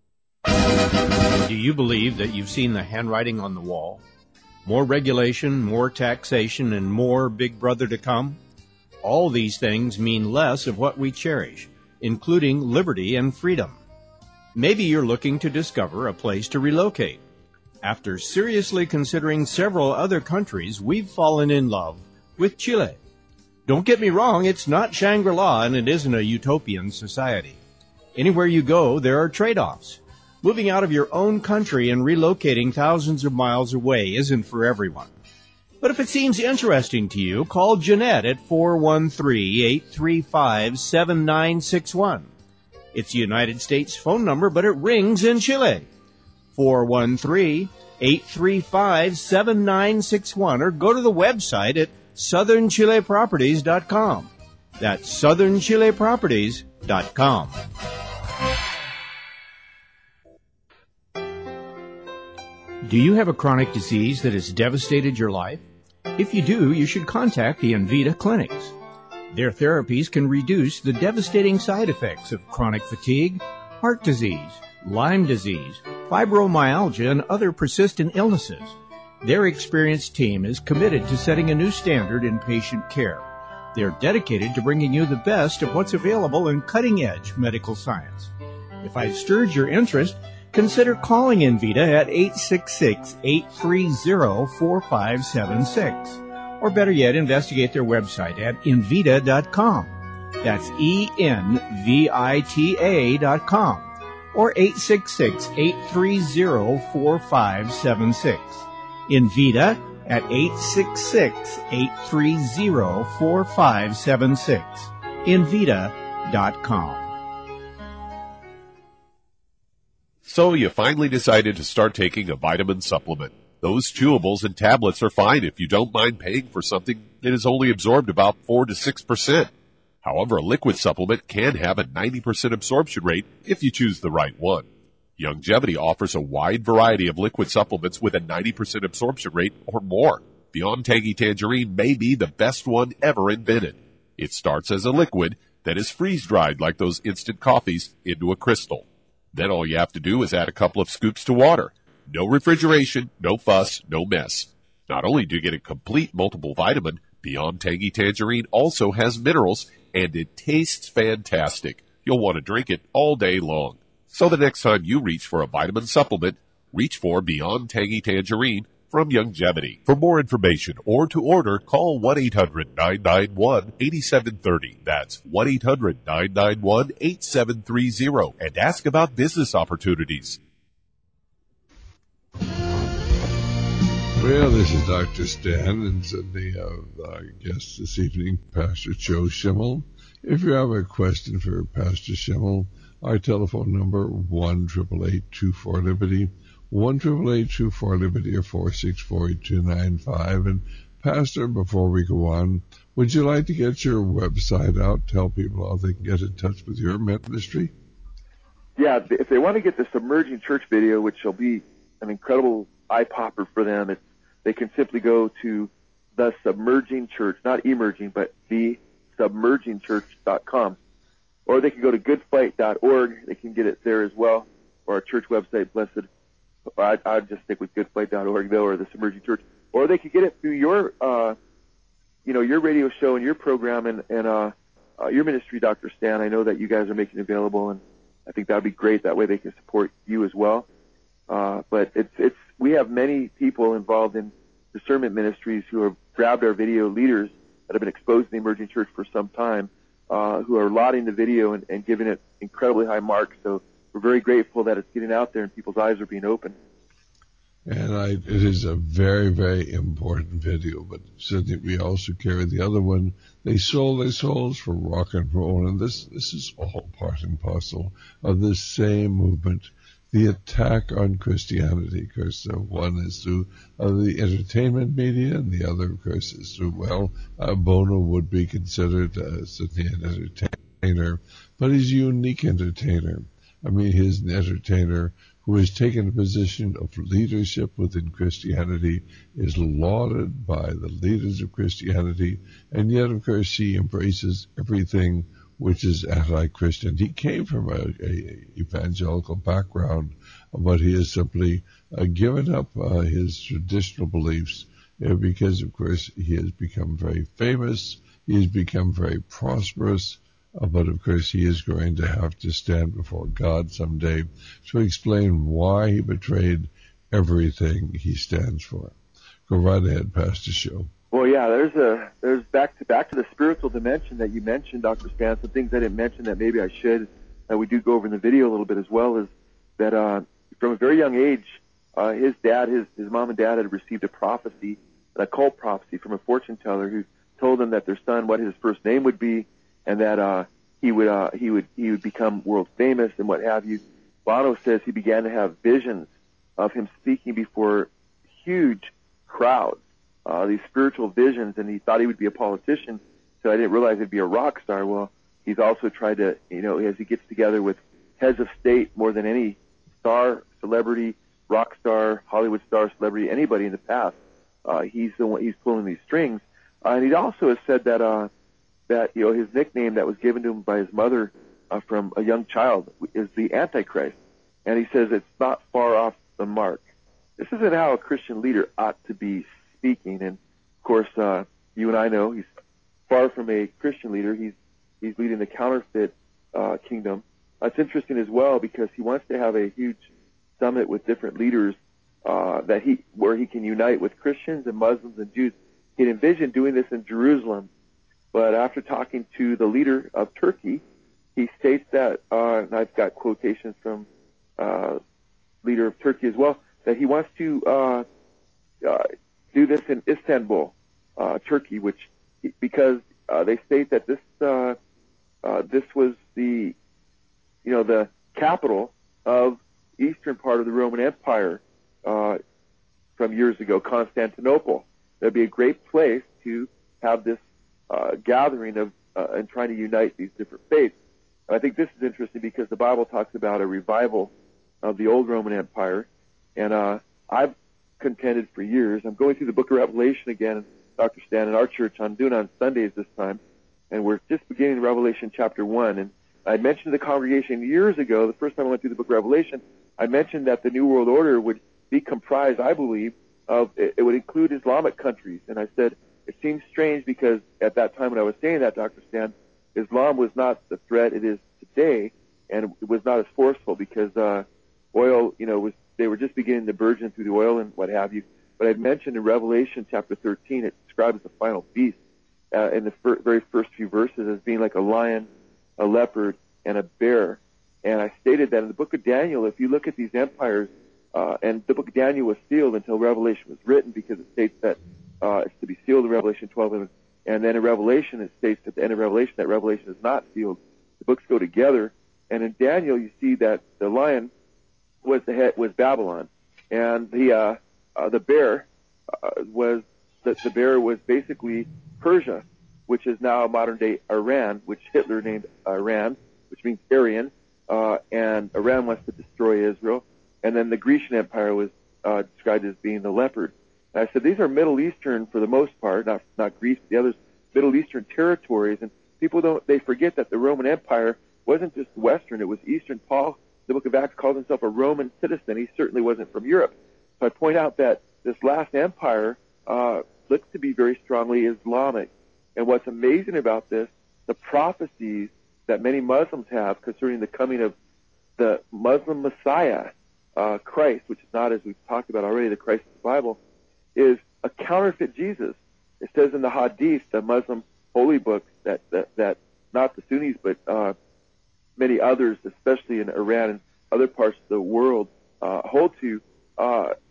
Do you believe that you've seen the handwriting on the wall? More regulation, more taxation, and more Big Brother to come? All these things mean less of what we cherish, including liberty and freedom. Maybe you're looking to discover a place to relocate. After seriously considering several other countries, we've fallen in love with Chile. Don't get me wrong, it's not Shangri-La and it isn't a utopian society. Anywhere you go, there are trade-offs. Moving out of your own country and relocating thousands of miles away isn't for everyone. But if it seems interesting to you, call Jeanette at four one three, eight three five, seven nine six one. It's a United States phone number, but it rings in Chile. four one three, eight three five, seven nine six one, or go to the website at southern chile properties dot com. That's southern chile properties dot com. Do you have a chronic disease that has devastated your life? If you do, you should contact the Envita clinics. Their therapies can reduce the devastating side effects of chronic fatigue, heart disease, Lyme disease, fibromyalgia, and other persistent illnesses. Their experienced team is committed to setting a new standard in patient care. They're dedicated to bringing you the best of what's available in cutting-edge medical science. If I've stirred your interest, consider calling Envita at eight six six, eight three zero, four five seven six. Or better yet, investigate their website at envita dot com. That's E N V I T A dot com. Or eight six six, eight three zero, four five seven six. Envita at eight six six, eight three zero, four five seven six. envita dot com. So you finally decided to start taking a vitamin supplement. Those chewables and tablets are fine if you don't mind paying for something that is only absorbed about four to six percent. However, a liquid supplement can have a ninety percent absorption rate if you choose the right one. Youngevity offers a wide variety of liquid supplements with a ninety percent absorption rate or more. Beyond Tangy Tangerine may be the best one ever invented. It starts as a liquid that is freeze-dried like those instant coffees into a crystal. Then all you have to do is add a couple of scoops to water. No refrigeration, no fuss, no mess. Not only do you get a complete multiple vitamin, Beyond Tangy Tangerine also has minerals, and it tastes fantastic. You'll want to drink it all day long. So the next time you reach for a vitamin supplement, reach for Beyond Tangy Tangerine from Youngevity. For more information or to order, call one eight hundred, nine nine one, eight seven three zero. That's one eight hundred, nine nine one, eight seven three zero and ask about business opportunities. Well, this is Doctor Stan, and the uh, our guest this evening, Pastor Joe Schimmel. If you have a question for Pastor Schimmel, our telephone number, one eight eight eight, two four, Liberty, one eight eight eight, two four, Liberty, or four six four, eight two nine five. And Pastor, before we go on, would you like to get your website out, tell people how they can get in touch with your ministry? Yeah, if they want to get the Submerging Church video, which will be an incredible eye-popper for them, it's, they can simply go to The Submerging Church, not emerging, but the submerging church dot com. Or they can go to good fight dot org. They can get it there as well. Or our church website, Blessed. I'd, I'd just stick with good fight dot org, though, or the Submerging Church. Or they could get it through your, uh, you know, your radio show and your program and, and uh, uh, your ministry, Doctor Stan. I know that you guys are making it available, and I think that would be great. That way they can support you as well. Uh, but it's, it's, we have many people involved in discernment ministries who have grabbed our video leaders that have been exposed to the emerging church for some time, uh, who are lauding the video and, and giving it incredibly high marks. So we're very grateful that it's getting out there and people's eyes are being opened. And I, it is a very, very important video. But Sydney, we also carry the other one. They sold their souls for rock and roll, and this this is all part and parcel of this same movement. The attack on Christianity, of course, uh, one is through uh, the entertainment media, and the other, of course, is through, well, uh, Bono would be considered uh, certainly an entertainer, but he's a unique entertainer. I mean, he's an entertainer who has taken a position of leadership within Christianity, is lauded by the leaders of Christianity, and yet, of course, he embraces everything which is anti-Christian. He came from a, a evangelical background, but he has simply uh, given up uh, his traditional beliefs uh, because, of course, he has become very famous, he has become very prosperous, uh, but, of course, he is going to have to stand before God someday to explain why he betrayed everything he stands for. Go right ahead, Pastor Show. Well, yeah, there's a there's back to back to the spiritual dimension that you mentioned, Doctor Stan. Some things I didn't mention that maybe I should, that we do go over in the video a little bit as well, is that uh, from a very young age, uh, his dad, his his mom and dad had received a prophecy, an occult prophecy from a fortune teller who told them that their son, what his first name would be, and that uh, he would uh, he would he would become world famous and what have you. Bono says he began to have visions of him speaking before huge crowds. Uh, these spiritual visions, and he thought he would be a politician, so I didn't realize he'd be a rock star. Well, he's also tried to, you know, as he gets together with heads of state more than any star, celebrity, rock star, Hollywood star, celebrity, anybody in the past, uh, he's the one, he's pulling these strings. Uh, and he also has said that, uh, that, you know, his nickname that was given to him by his mother uh, from a young child is the Antichrist. And he says it's not far off the mark. This isn't how a Christian leader ought to be speaking, and of course, uh, you and I know he's far from a Christian leader. He's he's leading the counterfeit uh, kingdom. That's interesting as well because he wants to have a huge summit with different leaders uh, that he where he can unite with Christians and Muslims and Jews. He'd envisioned doing this in Jerusalem, but after talking to the leader of Turkey, he states that, uh, and I've got quotations from uh, leader of Turkey as well, that he wants to uh, uh, do this in Istanbul, uh, Turkey, which because uh, they state that this uh, uh, this was the you know the capital of eastern part of the Roman Empire uh, from years ago, Constantinople. That'd be a great place to have this uh, gathering of uh, and trying to unite these different faiths. And I think this is interesting because the Bible talks about a revival of the old Roman Empire, and uh, I've contended for years. I'm going through the book of Revelation again, Doctor Stan, in our church. I'm doing it on Sundays this time, and we're just beginning Revelation chapter one. And I mentioned to the congregation years ago, the first time I went through the book of Revelation, I mentioned that the New World Order would be comprised, I believe, of, it would include Islamic countries. And I said, it seems strange because at that time when I was saying that, Doctor Stan, Islam was not the threat it is today, and it was not as forceful because uh, oil, you know, was they were just beginning to burgeon through the oil and what have you. But I'd mentioned in Revelation chapter thirteen, it describes the final beast uh, in the fir- very first few verses as being like a lion, a leopard, and a bear. And I stated that in the book of Daniel, if you look at these empires, uh, and the book of Daniel was sealed until Revelation was written because it states that uh, it's to be sealed in Revelation twelve. And then in Revelation, it states at the end of Revelation that Revelation is not sealed. The books go together. And in Daniel, you see that the lion was the head, was Babylon, and the uh, uh, the bear uh, was the, the bear was basically Persia, which is now modern day Iran, which Hitler named Iran, which means Aryan, uh, and Iran wants to destroy Israel. And then the Grecian Empire was uh, described as being the leopard. And I said these are Middle Eastern for the most part, not not Greece, the others Middle Eastern territories, and people don't they forget that the Roman Empire wasn't just Western, it was Eastern. Paul, the book of Acts, calls himself a Roman citizen. He certainly wasn't from Europe. So I point out that this last empire uh, looks to be very strongly Islamic. And what's amazing about this, the prophecies that many Muslims have concerning the coming of the Muslim Messiah, uh, Christ, which is not, as we've talked about already, the Christ of the Bible, is a counterfeit Jesus. It says in the Hadith, the Muslim holy book, that, that, that not the Sunnis, but uh, many others, especially in Iran and other parts of the world, uh, hold to, uh,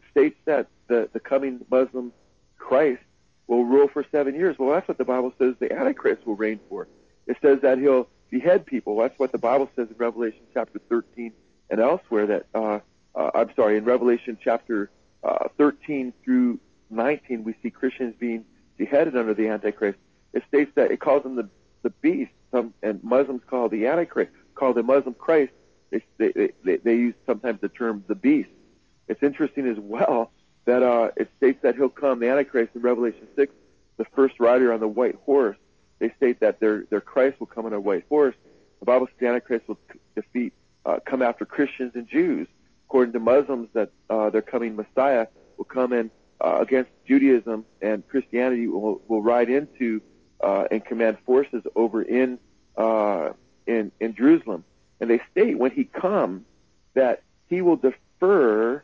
states that the, the coming Muslim Christ will rule for seven years. Well, that's what the Bible says the Antichrist will reign for. It says that he'll behead people. That's what the Bible says in Revelation chapter thirteen and elsewhere. That uh, uh, I'm sorry, in Revelation chapter uh, thirteen through nineteen, we see Christians being beheaded under the Antichrist. It states that it calls him the the beast. Some and Muslims call the Antichrist, call the Muslim Christ. They they they, they use sometimes the term the beast. It's interesting as well that uh, it states that he'll come, the Antichrist, in Revelation six, the first rider on the white horse. They state that their their Christ will come on a white horse. The Bible says the Antichrist will defeat, uh, come after Christians and Jews. According to Muslims, that uh, their coming Messiah will come in uh, against Judaism, and Christianity will will ride into uh, and command forces over in uh, in in Jerusalem. And they state when he comes that he will defer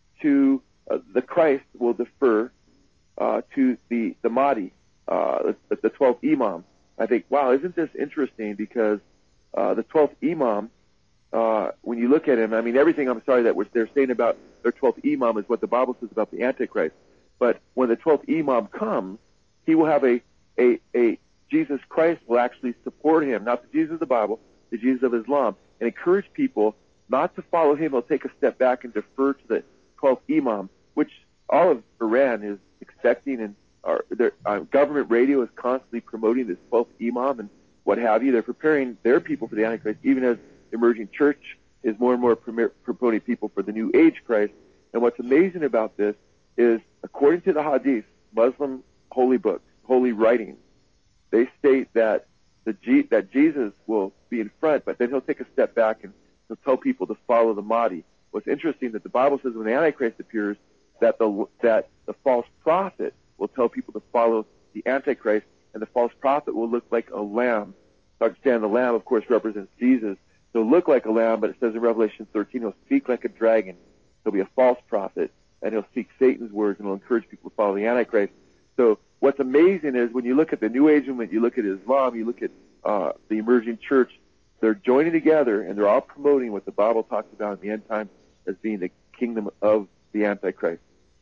to uh, the Christ will defer uh, to the the Mahdi, uh, the, the twelfth Imam. I think, wow, isn't this interesting? Because uh, the twelfth Imam, uh, when you look at him, I mean, everything, I'm sorry, that they're saying about their twelfth Imam is what the Bible says about the Antichrist. But when the twelfth Imam comes, he will have a, a, a Jesus Christ will actually support him, not the Jesus of the Bible, the Jesus of Islam, and encourage people not to follow him. He'll take a step back and defer to the twelfth Imam, which all of Iran is expecting, and our, their uh, government radio is constantly promoting this twelfth Imam and what have you. They're preparing their people for the Antichrist, even as the emerging church is more and more premier, promoting people for the New Age Christ. And what's amazing about this is, according to the Hadith, Muslim holy books, holy writings, they state that the G, that Jesus will be in front, but then he'll take a step back and he'll tell people to follow the Mahdi. What's interesting that the Bible says when the Antichrist appears, that the that the false prophet will tell people to follow the Antichrist, and the false prophet will look like a lamb. So understand the lamb, of course, represents Jesus. He'll look like a lamb, but it says in Revelation thirteen, he'll speak like a dragon. He'll be a false prophet, and he'll speak Satan's words, and he'll encourage people to follow the Antichrist. So what's amazing is when you look at the New Age movement, you look at Islam, you look at uh, the emerging church, they're joining together, and they're all promoting what the Bible talks about in the end times as being the kingdom of the Antichrist.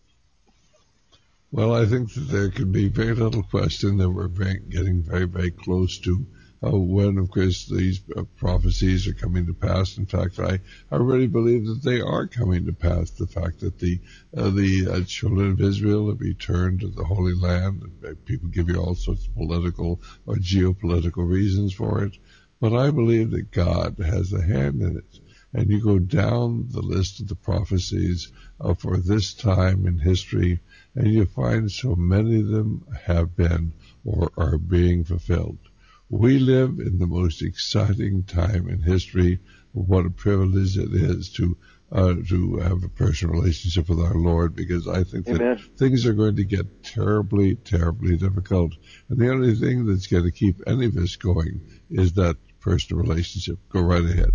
Well, I think that there can be very little question that we're very, getting very, very close to uh, when, of course, these uh, prophecies are coming to pass. In fact, I, I really believe that they are coming to pass. The fact that the uh, the uh, children of Israel have returned to the Holy Land. And people give you all sorts of political or geopolitical reasons for it. But I believe that God has a hand in it. And you go down the list of the prophecies uh, for this time in history, and you find so many of them have been or are being fulfilled. We live in the most exciting time in history. What a privilege it is to uh, to have a personal relationship with our Lord, because I think that Amen. Things are going to get terribly, terribly difficult. And the only thing that's going to keep any of us going is that personal relationship. Go right ahead.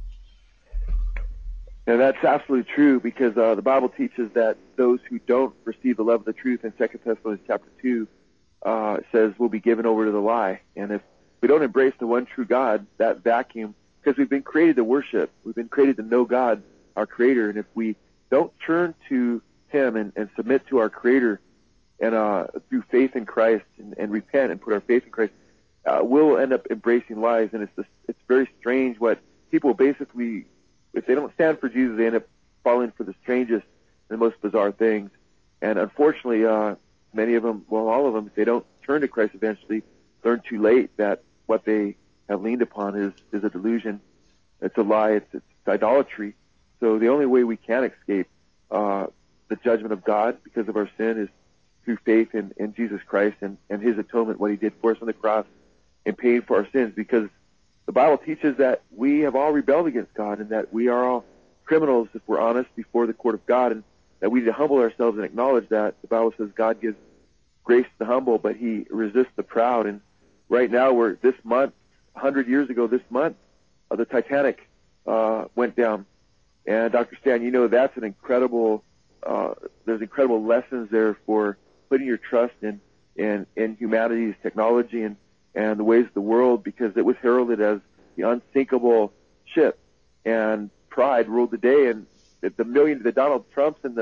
And that's absolutely true, because uh, the Bible teaches that those who don't receive the love of the truth in Second Thessalonians chapter two uh, says will be given over to the lie. And if we don't embrace the one true God, that vacuum, because we've been created to worship, we've been created to know God, our Creator, and if we don't turn to Him and, and submit to our Creator and uh, through faith in Christ and, and repent and put our faith in Christ, uh, we'll end up embracing lies. And it's just, it's very strange what people basically, if they don't stand for Jesus, they end up falling for the strangest and the most bizarre things. And unfortunately, uh, many of them, well, all of them, if they don't turn to Christ eventually, learn too late that what they have leaned upon is, is a delusion. It's a lie. It's, it's idolatry. So the only way we can escape uh, the judgment of God because of our sin is through faith in, in Jesus Christ and, and His atonement, what He did for us on the cross, and paying for our sins, because the Bible teaches that we have all rebelled against God and that we are all criminals if we're honest before the court of God, and that we need to humble ourselves and acknowledge that. The Bible says God gives grace to the humble, but He resists the proud. And right now, we're this month, one hundred years ago this month, uh, the Titanic uh, went down. And Doctor Stan, you know that's an incredible, uh, there's incredible lessons there for putting your trust in, in, in humanity's technology and and the ways of the world, because it was heralded as the unsinkable ship, and pride ruled the day, and the, the million, the Donald Trumps and the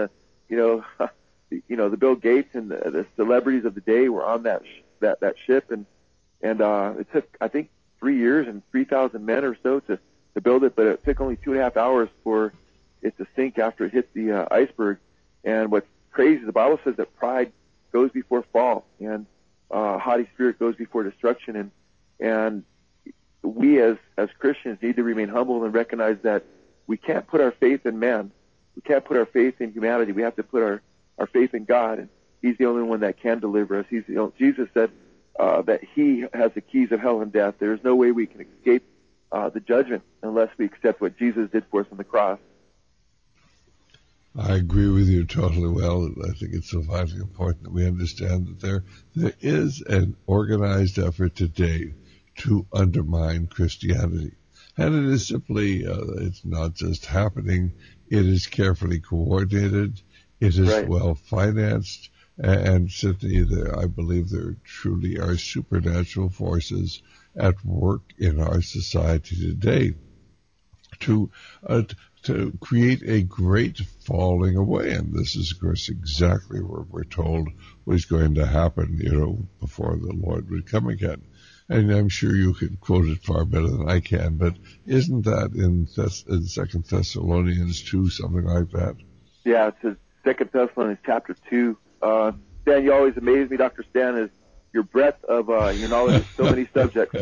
you know, you know, the Bill Gates and the, the celebrities of the day were on that sh- that that ship, and and uh, it took I think three years and three thousand men or so to to build it, but it took only two and a half hours for it to sink after it hit the uh, iceberg. And what's crazy, the Bible says that pride goes before fall, and uh, haughty spirit goes before destruction, and and we as as Christians need to remain humble and recognize that we can't put our faith in man. We can't put our faith in humanity. We have to put our, our faith in God, and He's the only one that can deliver us. He's the only, Jesus said uh, that He has the keys of hell and death. There is no way we can escape uh, the judgment unless we accept what Jesus did for us on the cross. I agree with you totally well. I think it's so vitally important that we understand that there there is an organized effort today to undermine Christianity. And it is simply, uh, it's not just happening, it is carefully coordinated, it is right. well financed, and certainly there, I believe there truly are supernatural forces at work in our society today to uh, to create a great falling away. And this is, of course, exactly what we're told was going to happen, you know, before the Lord would come again. And I'm sure you can quote it far better than I can, but isn't that in, Thess- in Second Thessalonians two, something like that? Yeah, it says Second Thessalonians chapter two. Uh, Stan, you always amaze me, Doctor Stan, is your breadth of uh, your knowledge of so many subjects.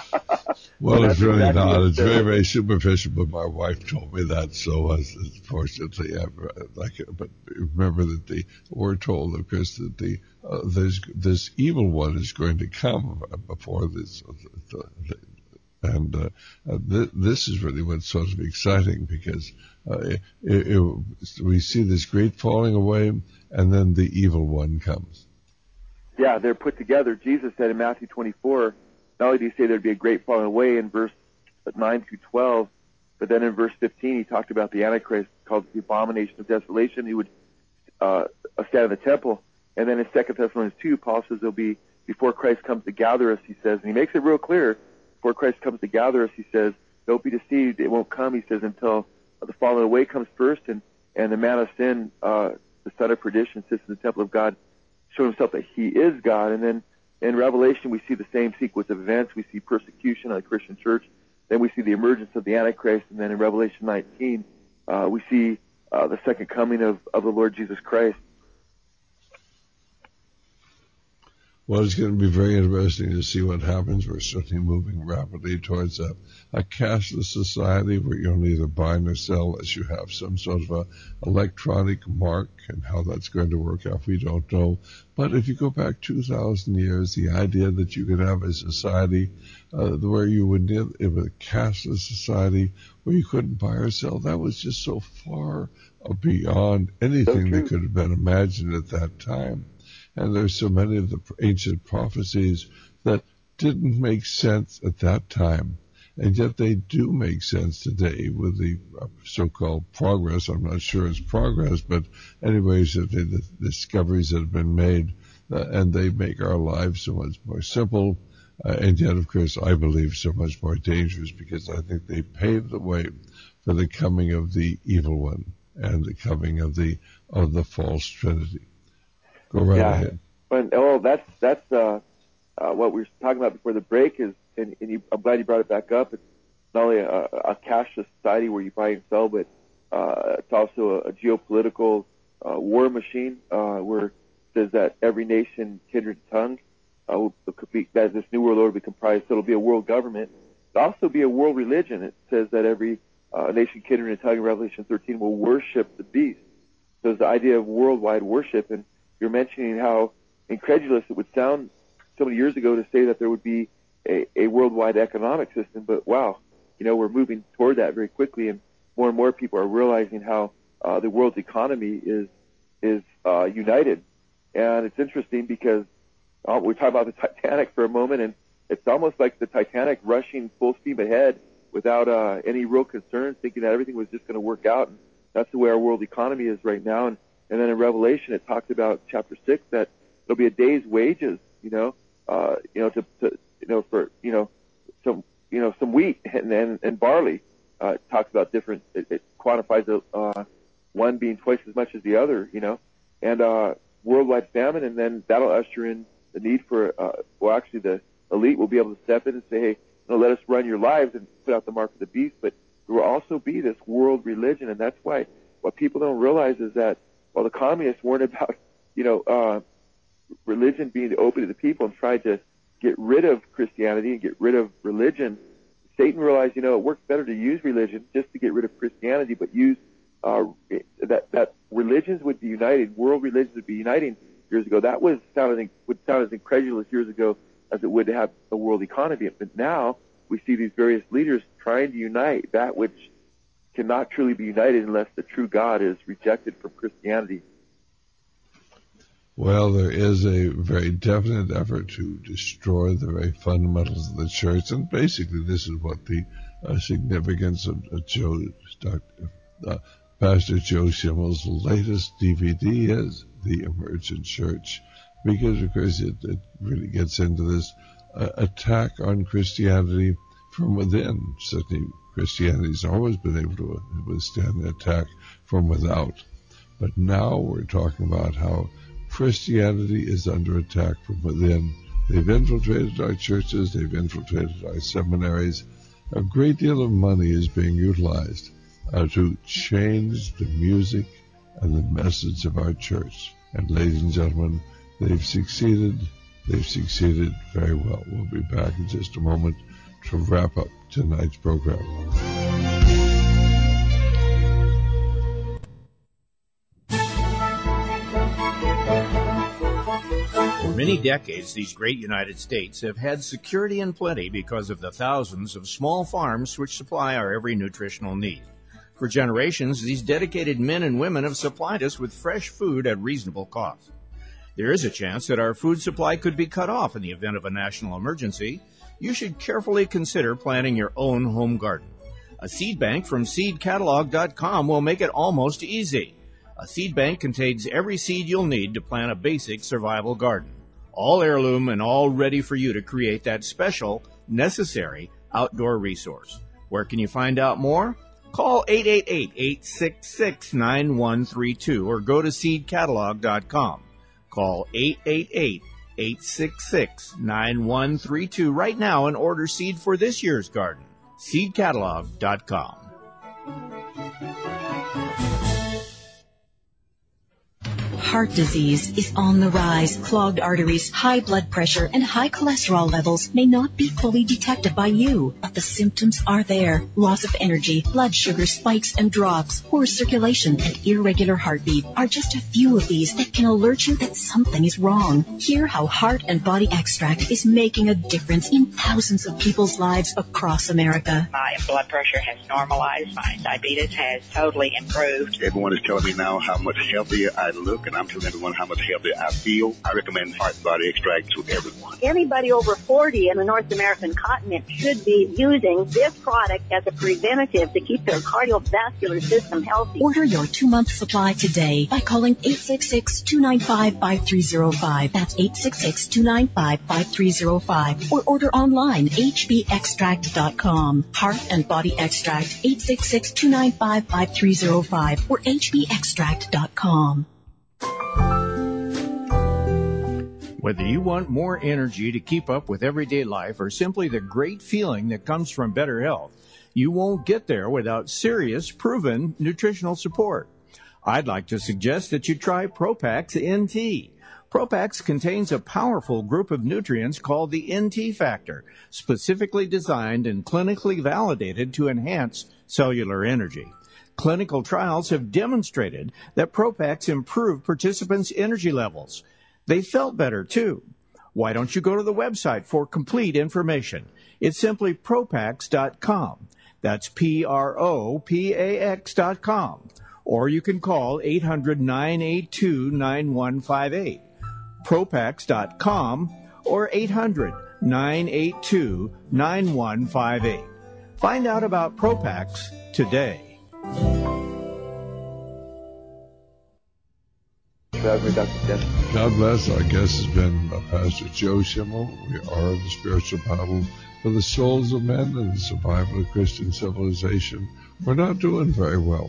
Well, it's really exactly not. It's very, very superficial, but my wife told me that, so uh, fortunately, I, like it. But remember that the we're told, of course, that the uh, this this evil one is going to come before this, uh, the, and uh, uh, th- this is really what's sort of exciting, because uh, it, it, we see this great falling away, and then the evil one comes. Yeah, they're put together. Jesus said in Matthew twenty-four. Not only did he say there'd be a great falling away in verse nine through twelve, but then in verse fifteen he talked about the Antichrist, called the abomination of desolation. He would uh, stand in the temple. And then in Second Thessalonians two, Paul says there'll be, before Christ comes to gather us, he says, and he makes it real clear, before Christ comes to gather us, he says, don't be deceived, it won't come, he says, until the falling away comes first, and, and the man of sin, uh, the son of perdition, sits in the temple of God, showing himself that he is God. And then in Revelation, we see the same sequence of events. We see persecution of the Christian church. Then we see the emergence of the Antichrist. And then in Revelation nineteen, uh, we see uh, the second coming of, of the Lord Jesus Christ. Well, it's going to be very interesting to see what happens. We're certainly moving rapidly towards a, a cashless society where you don't either buy nor sell unless you have some sort of a electronic mark, and how that's going to work out, we don't know. But if you go back two thousand years, the idea that you could have a society uh, where you would live in a cashless society where you couldn't buy or sell, that was just so far beyond anything that could have been imagined at that time. And there's so many of the ancient prophecies that didn't make sense at that time, and yet they do make sense today with the so-called progress. I'm not sure it's progress, but anyways, the, the discoveries that have been made, uh, and they make our lives so much more simple, uh, and yet, of course, I believe so much more dangerous, because I think they pave the way for the coming of the evil one and the coming of the of the false trinity. Go right yeah. ahead. And, oh, that's that's uh, uh, what we were talking about before the break. Is and, and you, I'm glad you brought it back up. It's not only a, a cashless society where you buy and sell, but uh, it's also a, a geopolitical uh, war machine uh, where it says that every nation, kindred, tongue, uh, will be, that this new world order will be comprised. So it'll be a world government. It'll also be a world religion. It says that every uh, nation, kindred, and tongue in Revelation thirteen will worship the beast. So it's the idea of worldwide worship. And you're mentioning how incredulous it would sound so many years ago to say that there would be a, a worldwide economic system, but wow, you know, we're moving toward that very quickly, and more and more people are realizing how uh, the world's economy is is uh, united. And it's interesting because uh, we talk about the Titanic for a moment, and it's almost like the Titanic rushing full steam ahead without uh, any real concern, thinking that everything was just going to work out. And that's the way our world economy is right now. And And then in Revelation, it talks about chapter six that there'll be a day's wages, you know, uh, you know, to, to, you know, for, you know, some, you know, some wheat and and, and barley. Uh, it talks about different. It, it quantifies uh, one being twice as much as the other, you know, and uh, worldwide famine, and then that'll usher in the need for, uh, well, actually the elite will be able to step in and say, hey, you know, let us run your lives and put out the mark of the beast, but there will also be this world religion, and that's why what people don't realize is that while the communists weren't about, you know, uh, religion being open to the people and tried to get rid of Christianity and get rid of religion, Satan realized, you know, it works better to use religion just to get rid of Christianity, but use uh, that that religions would be united, world religions would be uniting years ago. That was sounded would sound as incredulous years ago as it would to have a world economy. But now we see these various leaders trying to unite that which cannot truly be united unless the true God is rejected from Christianity. Well, there is a very definite effort to destroy the very fundamentals of the church, and basically this is what the uh, significance of uh, Joe, Doctor Uh, Pastor Joe Schimmel's latest D V D is, The Emergent Church, because, of course, it, it really gets into this uh, attack on Christianity from within. Certainly, Christianity's always been able to withstand the attack from without. But now we're talking about how Christianity is under attack from within. They've infiltrated our churches, they've infiltrated our seminaries. A great deal of money is being utilized uh, to change the music and the message of our church. And ladies and gentlemen, they've succeeded. They've succeeded very well. We'll be back in just a moment to wrap up tonight's program. For many decades, these great United States have had security and plenty because of the thousands of small farms which supply our every nutritional need. For generations, these dedicated men and women have supplied us with fresh food at reasonable cost. There is a chance that our food supply could be cut off in the event of a national emergency. You should carefully consider planting your own home garden. A seed bank from seed catalog dot com will make it almost easy. A seed bank contains every seed you'll need to plant a basic survival garden. All heirloom and all ready for you to create that special, necessary outdoor resource. Where can you find out more? Call eight eight eight, eight six six, nine one three two or go to seed catalog dot com. Call eight eight eight, eight six six, nine one three two right now and order seed for this year's garden. seed catalog dot com. Heart disease is on the rise. Clogged arteries, high blood pressure, and high cholesterol levels may not be fully detected by you, but the symptoms are there. Loss of energy, blood sugar spikes and drops, poor circulation, and irregular heartbeat are just a few of these that can alert you that something is wrong. Hear how Heart and Body Extract is making a difference in thousands of people's lives across America. My blood pressure has normalized. My diabetes has totally improved. Everyone is telling me now how much healthier I look, and I'm telling everyone how much healthier I feel. I recommend Heart and Body Extract to everyone. Anybody over forty in the North American continent should be using this product as a preventative to keep their cardiovascular system healthy. Order your two-month supply today by calling eight six six, two nine five, five three zero five. That's eight six six, two nine five, five three zero five. Or order online, H B extract dot com. Heart and Body Extract, eight six six, two nine five, five three zero five or H B extract dot com. Whether you want more energy to keep up with everyday life or simply the great feeling that comes from better health, you won't get there without serious, proven nutritional support. I'd like to suggest that you try Propax N T. Propax contains a powerful group of nutrients called the N T factor, specifically designed and clinically validated to enhance cellular energy. Clinical trials have demonstrated that Propax improved participants' energy levels. They felt better, too. Why don't you go to the website for complete information? It's simply Propax dot com. That's P R O P A X dot com. Or you can call eight hundred, nine eight two, nine one five eight. Propax dot com or eight hundred, nine eight two, nine one five eight. Find out about Propax today. God bless. Our guest has been uh, Pastor Joe Schimmel. We are in the spiritual battle for the souls of men and the survival of Christian civilization. We're not doing very well.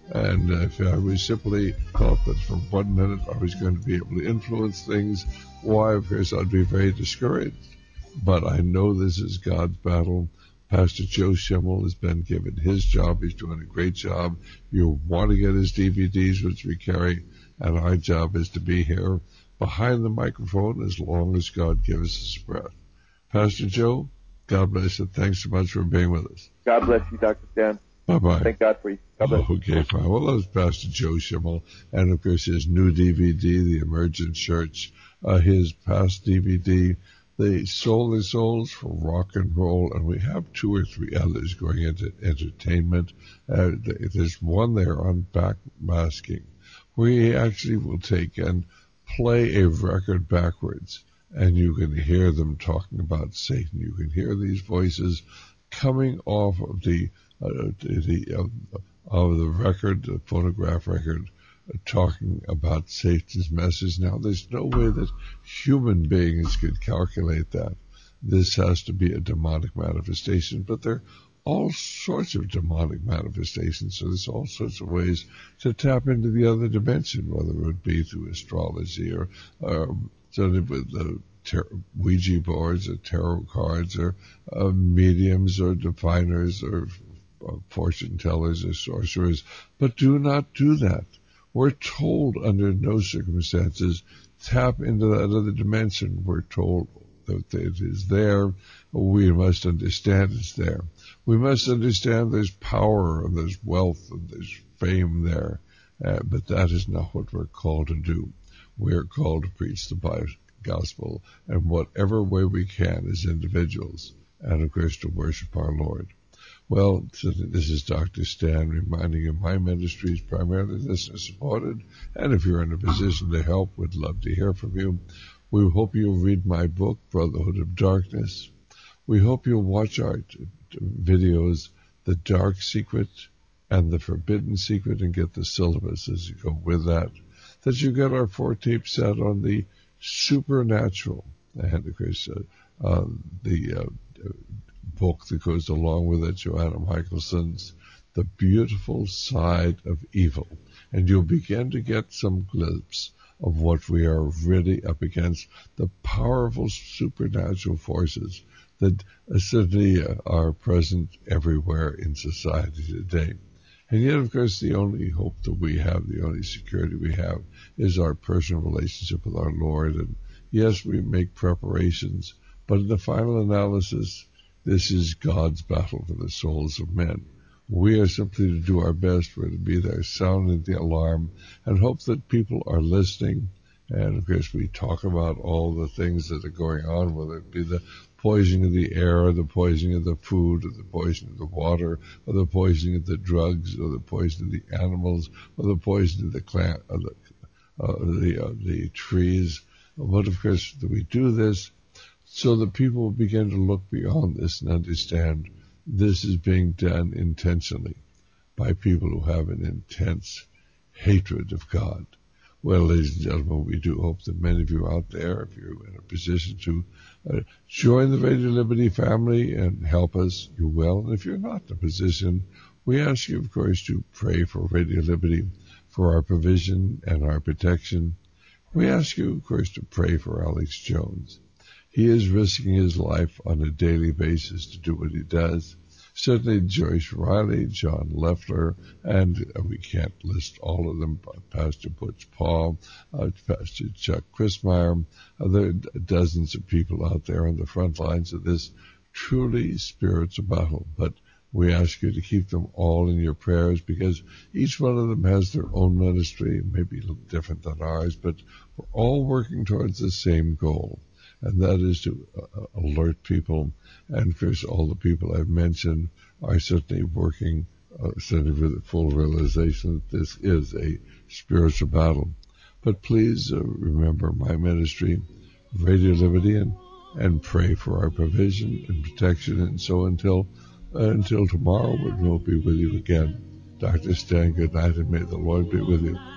And if I was simply thought that for one minute I was going to be able to influence things, why, of course, I'd be very discouraged. But I know this is God's battle. Pastor Joe Schimmel has been given his job. He's doing a great job. You want to get his D V Ds, which we carry, and our job is to be here behind the microphone as long as God gives us breath. Pastor Joe, God bless you. Thanks so much for being with us. God bless you, Doctor Stan. Bye-bye. Thank God for you. God bless you. Okay, fine. Well, that was Pastor Joe Schimmel, and of course his new D V D, The Emergent Church, uh, his past D V D, The Soul is Souls for Rock and Roll, and we have two or three others going into entertainment. Uh, there's one there on backmasking, where he actually will take and play a record backwards, and you can hear them talking about Satan. You can hear these voices coming off of the uh, the uh, of the record, the phonograph record, uh, talking about Satan's message. Now, there's no way that human beings could calculate that. This has to be a demonic manifestation, but there are all sorts of demonic manifestations, so there's all sorts of ways to tap into the other dimension, whether it would be through astrology or um, certainly with the Tar- Ouija boards or tarot cards or uh, mediums or diviners or uh, fortune tellers or sorcerers. But do not do that. We're told under no circumstances tap into that other dimension. We're told that it is there. We must understand it's there. We must understand there's power and there's wealth and there's fame there. Uh, but that is not what we're called to do. We're called to preach the Bible. Gospel in whatever way we can as individuals, and of course to worship our Lord. Well, so this is Doctor Stan reminding you my ministry is primarily listener supported, and if you're in a position to help, we'd love to hear from you. We hope you'll read my book, Brotherhood of Darkness. We hope you'll watch our t- t- videos, The Dark Secret and The Forbidden Secret, and get the syllabus as you go with that. That you get our four-tape set on the supernatural, and of course uh, uh, the uh, book that goes along with it, Joanna Michelson's The Beautiful Side of Evil, and you'll begin to get some glimpse of what we are really up against, the powerful supernatural forces that uh, certainly uh, are present everywhere in society today. And yet, of course, the only hope that we have, the only security we have, is our personal relationship with our Lord. And yes, we make preparations, but in the final analysis, this is God's battle for the souls of men. We are simply to do our best. We're to be there sounding the alarm and hope that people are listening. And, of course, we talk about all the things that are going on, whether it be the poisoning of the air, or the poisoning of the food, or the poisoning of the water, or the poisoning of the drugs, or the poisoning of the animals, or the poisoning of the plant, or the uh, the, uh, the trees. But of course, we do this so that people will begin to look beyond this and understand this is being done intentionally by people who have an intense hatred of God. Well, ladies and gentlemen, we do hope that many of you out there, if you're in a position to uh, join the Radio Liberty family and help us, you will. And if you're not in a position, we ask you, of course, to pray for Radio Liberty, for our provision and our protection. We ask you, of course, to pray for Alex Jones. He is risking his life on a daily basis to do what he does. Certainly Joyce Riley, John Leffler, and uh, we can't list all of them, Pastor Butch Paul, uh, Pastor Chuck Christmeyer. Uh, there are dozens of people out there on the front lines of this truly spiritual battle. But we ask you to keep them all in your prayers, because each one of them has their own ministry, maybe a little different than ours, but we're all working towards the same goal. And that is to uh, alert people. And of course, all the people I've mentioned are certainly working, uh, certainly with the full realization that this is a spiritual battle. But please uh, remember my ministry, Radio Liberty, and, and pray for our provision and protection. And so until uh, until tomorrow, we'll be with you again. Doctor Stan, good night, and may the Lord be with you.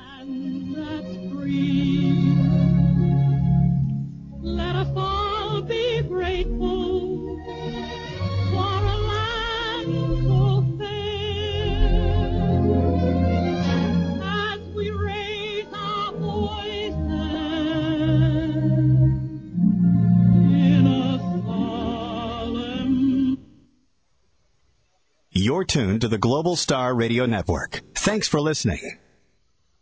Let us all be grateful for a land so fair. tuned to the Global Star Radio Network. Thanks for listening.